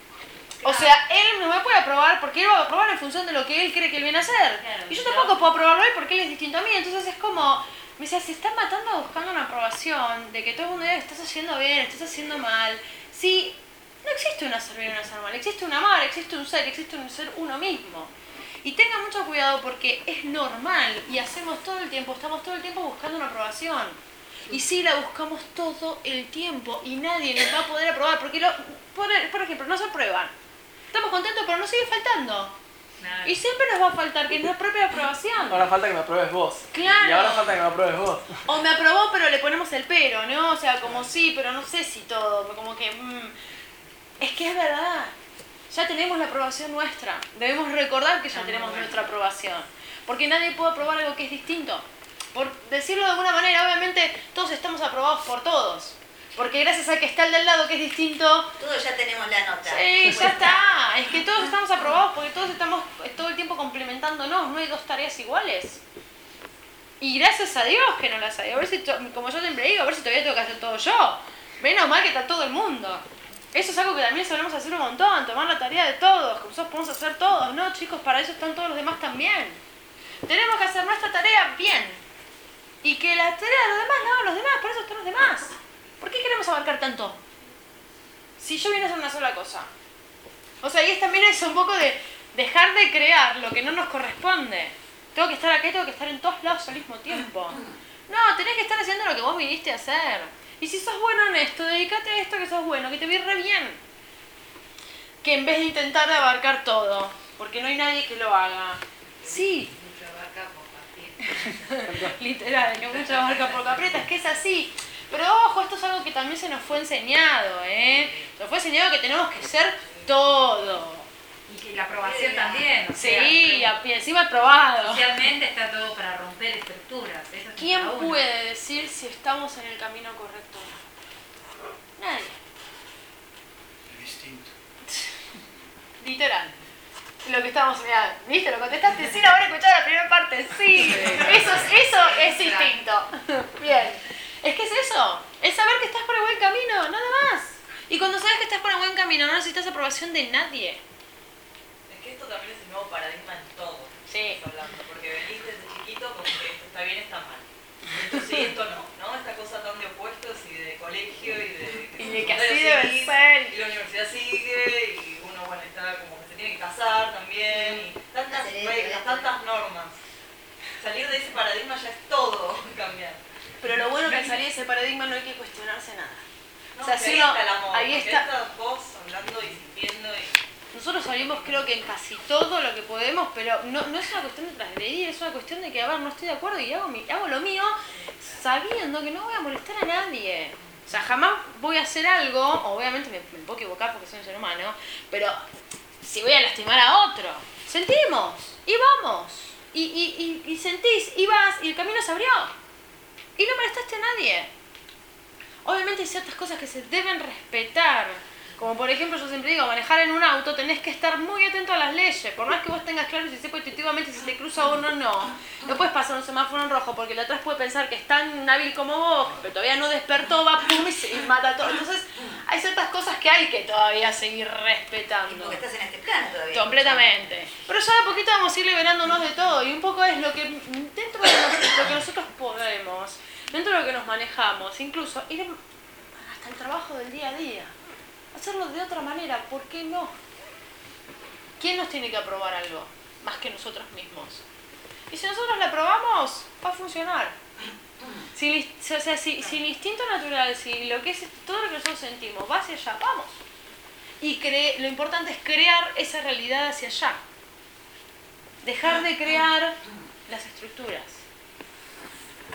O sea, él no me puede aprobar porque él va a aprobar en función de lo que él cree que él viene a hacer. Claro, Y yo tampoco puedo aprobarlo él porque él es distinto a mí. Entonces es como, me decía, se están matando buscando una aprobación de que todo el mundo diga que estás haciendo bien, estás haciendo mal. Sí. No existe un hacer bien y un hacer mal, existe un amar, existe un ser uno mismo. Y tengan mucho cuidado porque es normal y hacemos todo el tiempo, estamos todo el tiempo buscando una aprobación. Y sí la buscamos todo el tiempo y nadie nos va a poder aprobar porque, por ejemplo, nos aprueban. Estamos contentos pero nos sigue faltando. Y siempre nos va a faltar que es la propia aprobación. Ahora falta que me apruebes vos. Claro. Y ahora falta que me apruebes vos. O me aprobó pero le ponemos el pero, ¿no? O sea, como sí, pero no sé si todo, como que... Es que es verdad, ya tenemos la aprobación nuestra, debemos recordar que ya tenemos nuestra aprobación, porque nadie puede aprobar algo que es distinto. Por decirlo de alguna manera, obviamente todos estamos aprobados por todos, porque gracias a que está el del lado que es distinto... Todos ya tenemos la nota. Sí, ya está, es que todos estamos aprobados porque todos estamos todo el tiempo complementándonos, no hay dos tareas iguales. Y gracias a Dios que no las hay, a ver si, como yo siempre digo, a ver si todavía tengo que hacer todo yo. Menos mal que está todo el mundo. Eso es algo que también solemos hacer un montón, tomar la tarea de todos, que nosotros podemos hacer todos, ¿no? Chicos, para eso están todos los demás también. Tenemos que hacer nuestra tarea bien. Y que la tarea de los demás, no, los demás, para eso están los demás. ¿Por qué queremos abarcar tanto? Si yo vine a hacer una sola cosa. O sea, y es también eso, un poco de dejar de crear lo que no nos corresponde. Tengo que estar aquí, tengo que estar en todos lados al mismo tiempo. No, tenés que estar haciendo lo que vos viniste a hacer. Y si sos bueno en esto, dedícate a esto que sos bueno, que te va re bien. Que en vez de intentar abarcar todo, porque no hay nadie que lo haga. Sí. Mucha vaca por partir. Literal, que mucha barca por caprieta, es que es así. Pero ojo, esto es algo que también se nos fue enseñado, Nos fue enseñado que tenemos que ser todo. Y que la aprobación también. O Sí, sea, y encima aprobado. socialmente está todo para romper estructuras. Eso es ¿Quién cada uno. puede decir si estamos en el camino correcto? Nadie. El instinto. Literal. Lo que estamos mirando. ¿Viste? Lo contestaste sin haber escuchado la primera parte. Sí. Eso es instinto. Bien. Es que es eso. Es saber que estás por el buen camino. Nada más. Y cuando sabes que estás por el buen camino, no necesitas aprobación de nadie. Es que esto también es el nuevo paradigma en todo. Sí. Estás hablando, porque venís desde chiquito como que esto está bien, está mal. Esto sí, esto no, ¿no? Esta cosa tan de opuestos y de colegio y de Que así secundaria debe seguís, ser. y la universidad sigue y uno, bueno, está como que se tiene que casar también y tantas reglas, tantas normas. Salir de ese paradigma ya es todo cambiar. Pero lo bueno que al salir de ese paradigma no hay que cuestionarse nada. No, O sea, que si ahí uno- está el amor, ahí porque está. estás vos hablando y sintiendo y... Nosotros salimos creo que en casi todo lo que podemos, pero no es una cuestión de transgredir, es una cuestión de que, a ver, no estoy de acuerdo y hago lo mío sabiendo que no voy a molestar a nadie. O sea, jamás voy a hacer algo, obviamente me puedo equivocar porque soy un ser humano, pero si voy a lastimar a otro, sentimos y vamos. Y sentís y vas y el camino se abrió. Y no molestaste a nadie. Obviamente hay ciertas cosas que se deben respetar. Como por ejemplo, yo siempre digo, manejar en un auto tenés que estar muy atento a las leyes. Por más que vos tengas claro si sepas intuitivamente si te cruza uno o no. No puedes pasar un semáforo en rojo porque el de atrás puede pensar que es tan hábil como vos, pero todavía no despertó, va pum y mata a todo. Entonces hay ciertas cosas que hay que todavía seguir Y respetando. porque estás en este plano todavía. Completamente. Pero ya de a poquito vamos a ir liberándonos de todo. Y un poco es lo que dentro de lo que nosotros podemos, dentro de lo que nos manejamos, incluso ir hasta el trabajo del día a día. Hacerlo de otra manera, ¿por qué no? ¿Quién nos tiene que aprobar algo? Más que nosotros mismos. Y si nosotros lo aprobamos, va a funcionar. Si el instinto natural, si lo que es todo lo que nosotros sentimos va hacia allá, vamos. Y lo importante es crear esa realidad hacia allá. Dejar de crear las estructuras.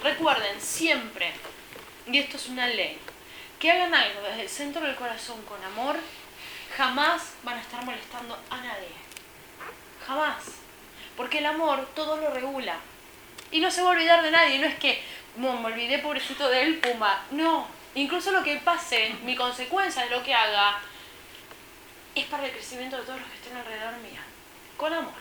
recuerden siempre, y esto es una ley, que hagan algo desde el centro del corazón con amor, jamás van a estar molestando a nadie. Jamás. Porque el amor todo lo regula. Y no se va a olvidar de nadie. No es que me olvidé, pobrecito de él, pumba. No. Incluso lo que pase, mi consecuencia de lo que haga, es para el crecimiento de todos los que estén alrededor mía. Con amor.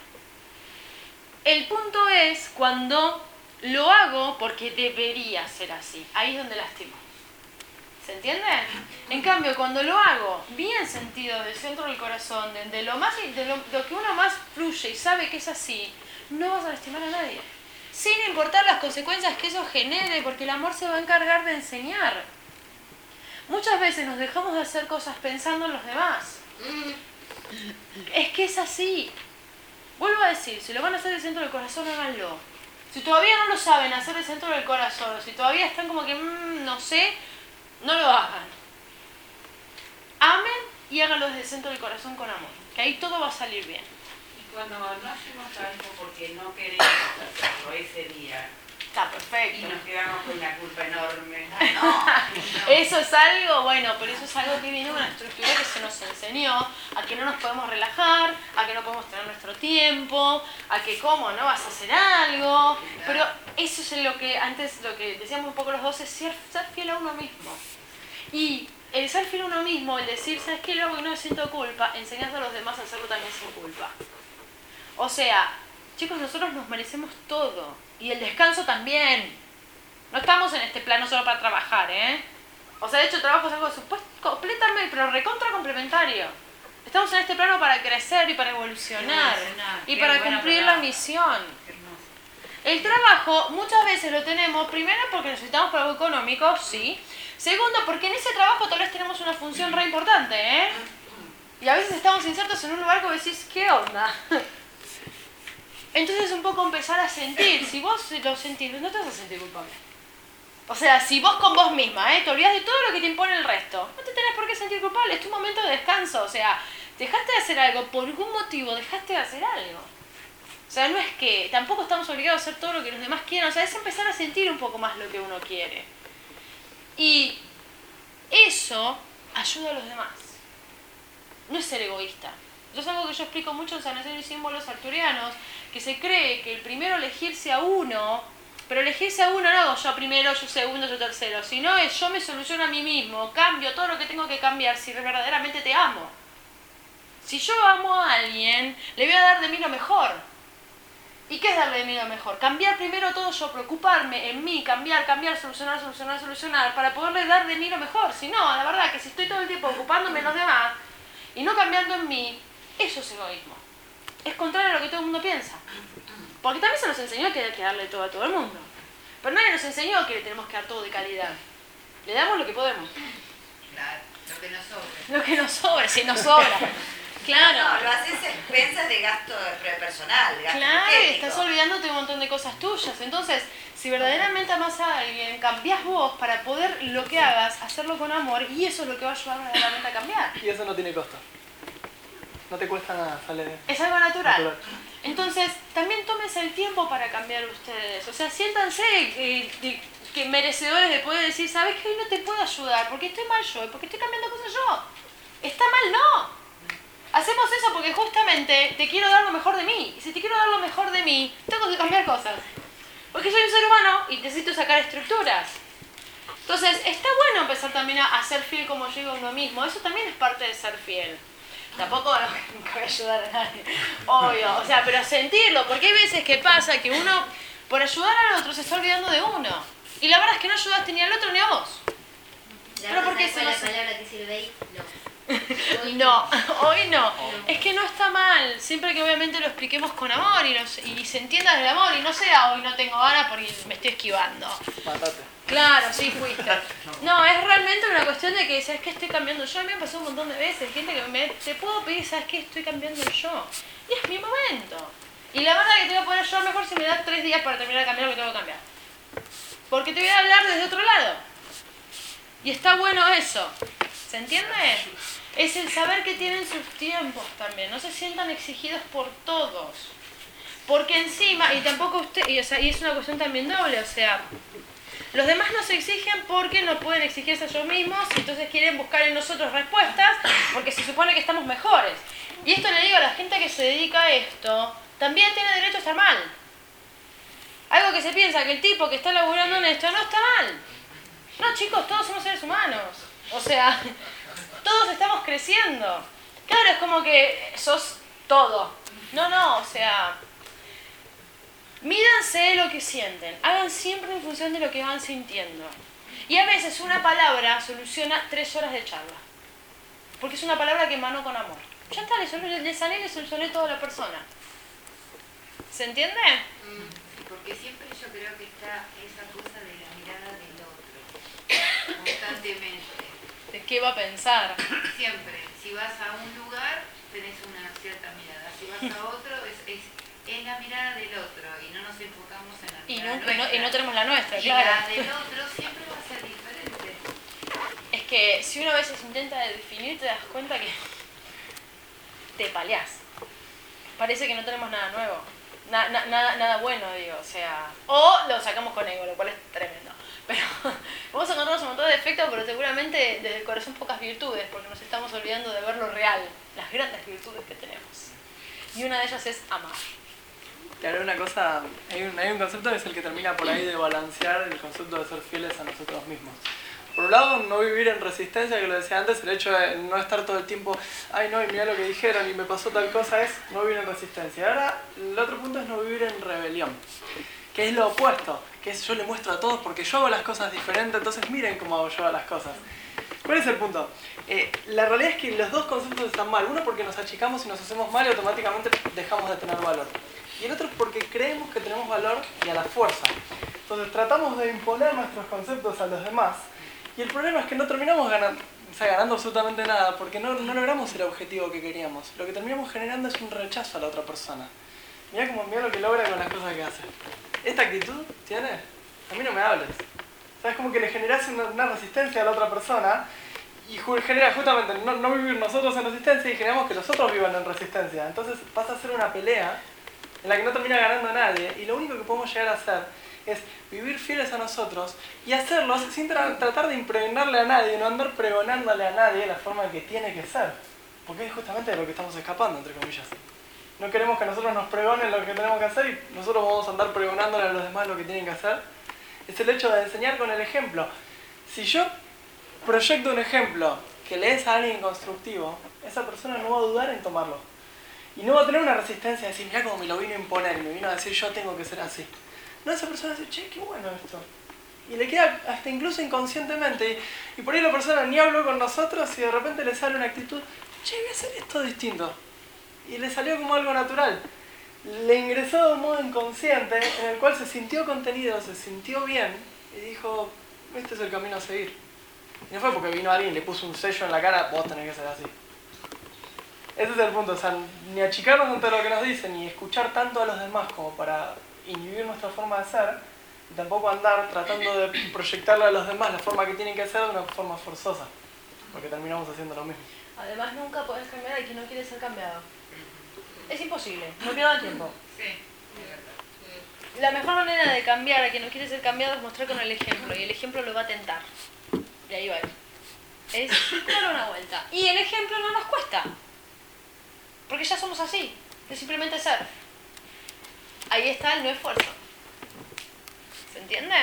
El punto es cuando lo hago porque debería ser así. Ahí es donde lastimo. ¿Se entiende? En cambio, cuando lo hago bien sentido del centro del corazón, de lo que uno más fluye y sabe que es así, no vas a lastimar a nadie. Sin importar las consecuencias que eso genere, porque el amor se va a encargar de enseñar. Muchas veces nos dejamos de hacer cosas pensando en los demás. Es que es así. Vuelvo a decir, si lo van a hacer del centro del corazón, háganlo. Si todavía no lo saben hacer del centro del corazón, si todavía están como que, no sé, no lo hagan. Amen y háganlo desde el centro del corazón con amor. Que ahí todo va a salir bien. Y cuando no hacemos algo porque no queremos hacerlo ese día, Está perfecto. y nos quedamos con la culpa enorme. Eso es algo, bueno, pero eso es algo que viene de una estructura que se nos enseñó, a que no nos podemos relajar, a que no podemos tener nuestro tiempo, a que cómo no vas a hacer algo. Pero eso es lo que antes, lo que decíamos un poco los dos, es ser fiel a uno mismo. Y el ser fiel a uno mismo, el decir, ¿sabes qué? Lo hago y no siento culpa, enseñando a los demás a hacerlo también sin culpa. O sea, chicos, nosotros nos merecemos todo. Y el descanso también. No estamos en este plano solo para trabajar, ¿eh? O sea, de hecho, el trabajo es algo completamente, pero recontra complementario. Estamos en este plano para crecer y para evolucionar. Y para cumplir la misión. El trabajo muchas veces lo tenemos, primero porque necesitamos para algo económico, sí. Segundo, porque en ese trabajo tal vez tenemos una función re importante, ¿eh? Y a veces estamos insertos en un lugar que decís, ¿qué onda? Entonces un poco empezar a sentir, si vos lo sentís, no te vas a sentir culpable. O sea, si vos con vos misma, te olvidás de todo lo que te impone el resto, no te tenés por qué sentir culpable, es tu momento de descanso. O sea, dejaste de hacer algo, por algún motivo dejaste de hacer algo. O sea, no es que tampoco estamos obligados a hacer todo lo que los demás quieran, o sea, es empezar a sentir un poco más lo que uno quiere. Y eso ayuda a los demás. No es ser egoísta. Eso es algo que yo explico mucho en Sanación y Símbolos Arturianos, que se cree que el primero elegirse a uno, pero elegirse a uno no hago yo primero, yo segundo, yo tercero, sino es yo me soluciono a mí mismo, cambio todo lo que tengo que cambiar si verdaderamente te amo. Si yo amo a alguien, le voy a dar de mí lo mejor. ¿Y qué es darle de mí lo mejor? Cambiar primero todo yo, preocuparme en mí, cambiar, solucionar, para poderle dar de mí lo mejor. Si no, la verdad que si estoy todo el tiempo ocupándome en los demás y no cambiando en mí, eso es egoísmo. Es contrario a lo que todo el mundo piensa. Porque también se nos enseñó que hay que darle todo a todo el mundo. Pero nadie nos enseñó que le tenemos que dar todo de calidad. Le damos lo que podemos. Claro, lo que nos sobra. Lo que nos sobra, si nos sobra. Claro. No, lo haces a expensas de gasto personal, gasto Claro, y energético. estás olvidándote un montón de cosas tuyas. Entonces, si verdaderamente amas a alguien, cambiás vos para poder lo que hagas, hacerlo con amor, y eso es lo que va a ayudar verdaderamente a cambiar. Y eso no tiene costo. No te cuesta nada, sale Es algo natural. natural. Entonces, también tómense el tiempo para cambiar ustedes. O sea, siéntanse que merecedores de poder decir, ¿sabes qué? Hoy no te puedo ayudar porque estoy mal yo, porque estoy cambiando cosas yo. Está mal, no. Hacemos eso porque justamente te quiero dar lo mejor de mí. Y si te quiero dar lo mejor de mí, tengo que cambiar cosas. Porque soy un ser humano y necesito sacar estructuras. Entonces, está bueno empezar también a ser fiel como yo digo a uno mismo. Eso también es parte de ser fiel. Tampoco no voy a ayudar a nadie, obvio. O sea, pero sentirlo. Porque hay veces que pasa que uno, por ayudar al otro, se está olvidando de uno. Y la verdad es que no ayudaste ni al otro ni a vos. Pero porque es la palabra que sirve ahí, no. No, hoy no. Es que no está mal, siempre que obviamente lo expliquemos con amor y se entienda del amor y no sea hoy no tengo ganas porque me estoy esquivando. Matate. Claro, sí fuiste. No, es realmente una cuestión de que, ¿sabes qué? Estoy cambiando yo. A mí me pasó un montón de veces, gente que te puedo pedir, ¿sabes qué? Estoy cambiando yo. Y es mi momento. Y la verdad que te voy a poder ayudar mejor si me das 3 días para terminar de cambiar lo que tengo que cambiar. Porque te voy a hablar desde otro lado. Y está bueno eso. ¿Se entiende? Es el saber que tienen sus tiempos también. No se sientan exigidos por todos. Porque encima, y tampoco usted, y es una cuestión también doble, o sea, los demás nos exigen porque no pueden exigirse a ellos mismos y entonces quieren buscar en nosotros respuestas porque se supone que estamos mejores. Y esto le digo a la gente que se dedica a esto, también tiene derecho a estar mal. Algo que se piensa que el tipo que está laburando en esto no está mal. No, chicos, todos somos seres humanos. O sea, todos estamos creciendo. Claro, es como que sos todo. No, o sea, mídanse lo que sienten. Hagan siempre en función de lo que van sintiendo. Y a veces una palabra soluciona 3 horas de charla. Porque es una palabra que emanó con amor. Ya está, le solucioné toda la persona. ¿Se entiende? Porque siempre yo creo que está esa cosa de la mirada del otro, constantemente. ¿De qué va a pensar? Siempre, si vas a un lugar tenés una cierta mirada, si vas a otro es la mirada del otro y no nos enfocamos en la mirada nuestra. Y no tenemos la nuestra, y claro. la del otro siempre va a ser diferente. Es que si uno a veces intenta definir te das cuenta que te paleás. Parece que no tenemos nada nuevo. Nada bueno, digo, o sea, o lo sacamos con ego, lo cual es tremendo. Pero vamos a encontrarnos un montón de defectos, pero seguramente desde el corazón pocas virtudes, porque nos estamos olvidando de ver lo real, las grandes virtudes que tenemos. Y una de ellas es amar. Claro, una cosa, hay un concepto que es el que termina por ahí de balancear el concepto de ser fieles a nosotros mismos. Por un lado, no vivir en resistencia, que lo decía antes, el hecho de no estar todo el tiempo, ay no, y mirá lo que dijeron y me pasó tal cosa, es no vivir en resistencia. Ahora, el otro punto es no vivir en rebelión, que es lo opuesto, que es yo le muestro a todos porque yo hago las cosas diferentes, entonces miren cómo hago yo las cosas. ¿Cuál es el punto? La realidad es que los dos conceptos están mal. Uno porque nos achicamos y nos hacemos mal y automáticamente dejamos de tener valor. Y el otro es porque creemos que tenemos valor y a la fuerza. Entonces tratamos de imponer nuestros conceptos a los demás. Y el problema es que no terminamos ganando absolutamente nada porque no logramos el objetivo que queríamos. Lo que terminamos generando es un rechazo a la otra persona. Mirá lo que logra con las cosas que hace. ¿Esta actitud tiene? A mí no me hables. ¿Sabes? Como que le generas una resistencia a la otra persona y genera justamente no vivir nosotros en resistencia y generamos que los otros vivan en resistencia. Entonces pasa a ser una pelea en la que no termina ganando nadie y lo único que podemos llegar a hacer es vivir fieles a nosotros y hacerlo sin tratar de impregnarle a nadie, no andar pregonándole a nadie la forma que tiene que ser. Porque es justamente de lo que estamos escapando, entre comillas. No queremos que nosotros nos pregonen lo que tenemos que hacer y nosotros vamos a andar pregonándole a los demás lo que tienen que hacer. Es el hecho de enseñar con el ejemplo. Si yo proyecto un ejemplo que le es a alguien constructivo, esa persona no va a dudar en tomarlo. Y no va a tener una resistencia de decir, mirá cómo me lo vino a imponer y me vino a decir yo tengo que ser así. No, esa persona dice, che, qué bueno esto. Y le queda hasta incluso inconscientemente. Y por ahí la persona ni habló con nosotros y de repente le sale una actitud, che, voy a hacer esto distinto. Y le salió como algo natural. Le ingresó de un modo inconsciente en el cual se sintió contenido, se sintió bien y dijo, este es el camino a seguir. Y no fue porque vino alguien y le puso un sello en la cara, vos tenés que ser así. Ese es el punto, o sea, ni achicarnos ante lo que nos dicen, ni escuchar tanto a los demás como para inhibir nuestra forma de ser, y tampoco andar tratando de proyectarle a los demás la forma que tienen que ser de una forma forzosa, porque terminamos haciendo lo mismo. Además nunca podés cambiar a quien no quiere ser cambiado. Es imposible, no pierdan tiempo. Sí, de verdad. La mejor manera de cambiar a quien no quiere ser cambiado es mostrar con el ejemplo, y el ejemplo lo va a tentar. Y ahí va. Es darle una vuelta. Y el ejemplo no nos cuesta. Porque ya somos así, es simplemente ser. Ahí está el no esfuerzo. ¿Se entiende?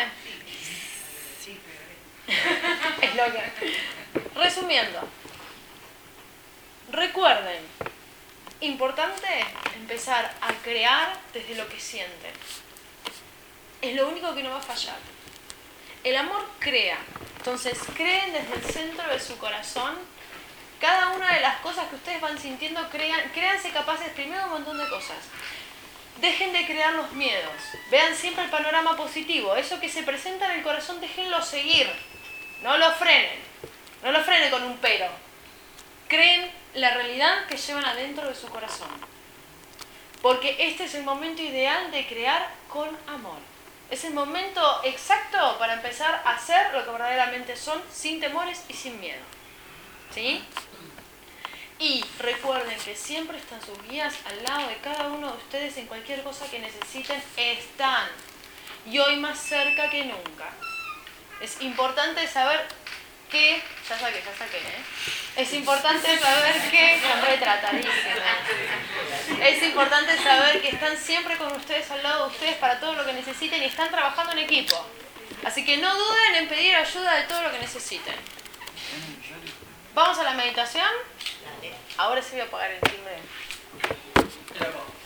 Sí, pero... Es lo que... Resumiendo. Recuerden, importante empezar a crear desde lo que sienten. Es lo único que no va a fallar. El amor crea. Entonces, creen desde el centro de su corazón. Cada una de las cosas que ustedes van sintiendo, créanse capaces primero de un montón de cosas. Dejen de crear los miedos. Vean siempre el panorama positivo. Eso que se presenta en el corazón, déjenlo seguir. No lo frenen. No lo frenen con un pero. Creen la realidad que llevan adentro de su corazón. Porque este es el momento ideal de crear con amor. Es el momento exacto para empezar a hacer lo que verdaderamente son, sin temores y sin miedo. ¿Sí? Y recuerden que siempre están sus guías al lado de cada uno de ustedes en cualquier cosa que necesiten. Están. Y hoy más cerca que nunca. Es importante saber que... Ya saqué, Es importante saber que... Son retratadísimas. Es importante saber que están siempre con ustedes, al lado de ustedes, para todo lo que necesiten y están trabajando en equipo. Así que no duden en pedir ayuda de todo lo que necesiten. ¿Vamos a la meditación? Ahora sí voy a apagar el timbre.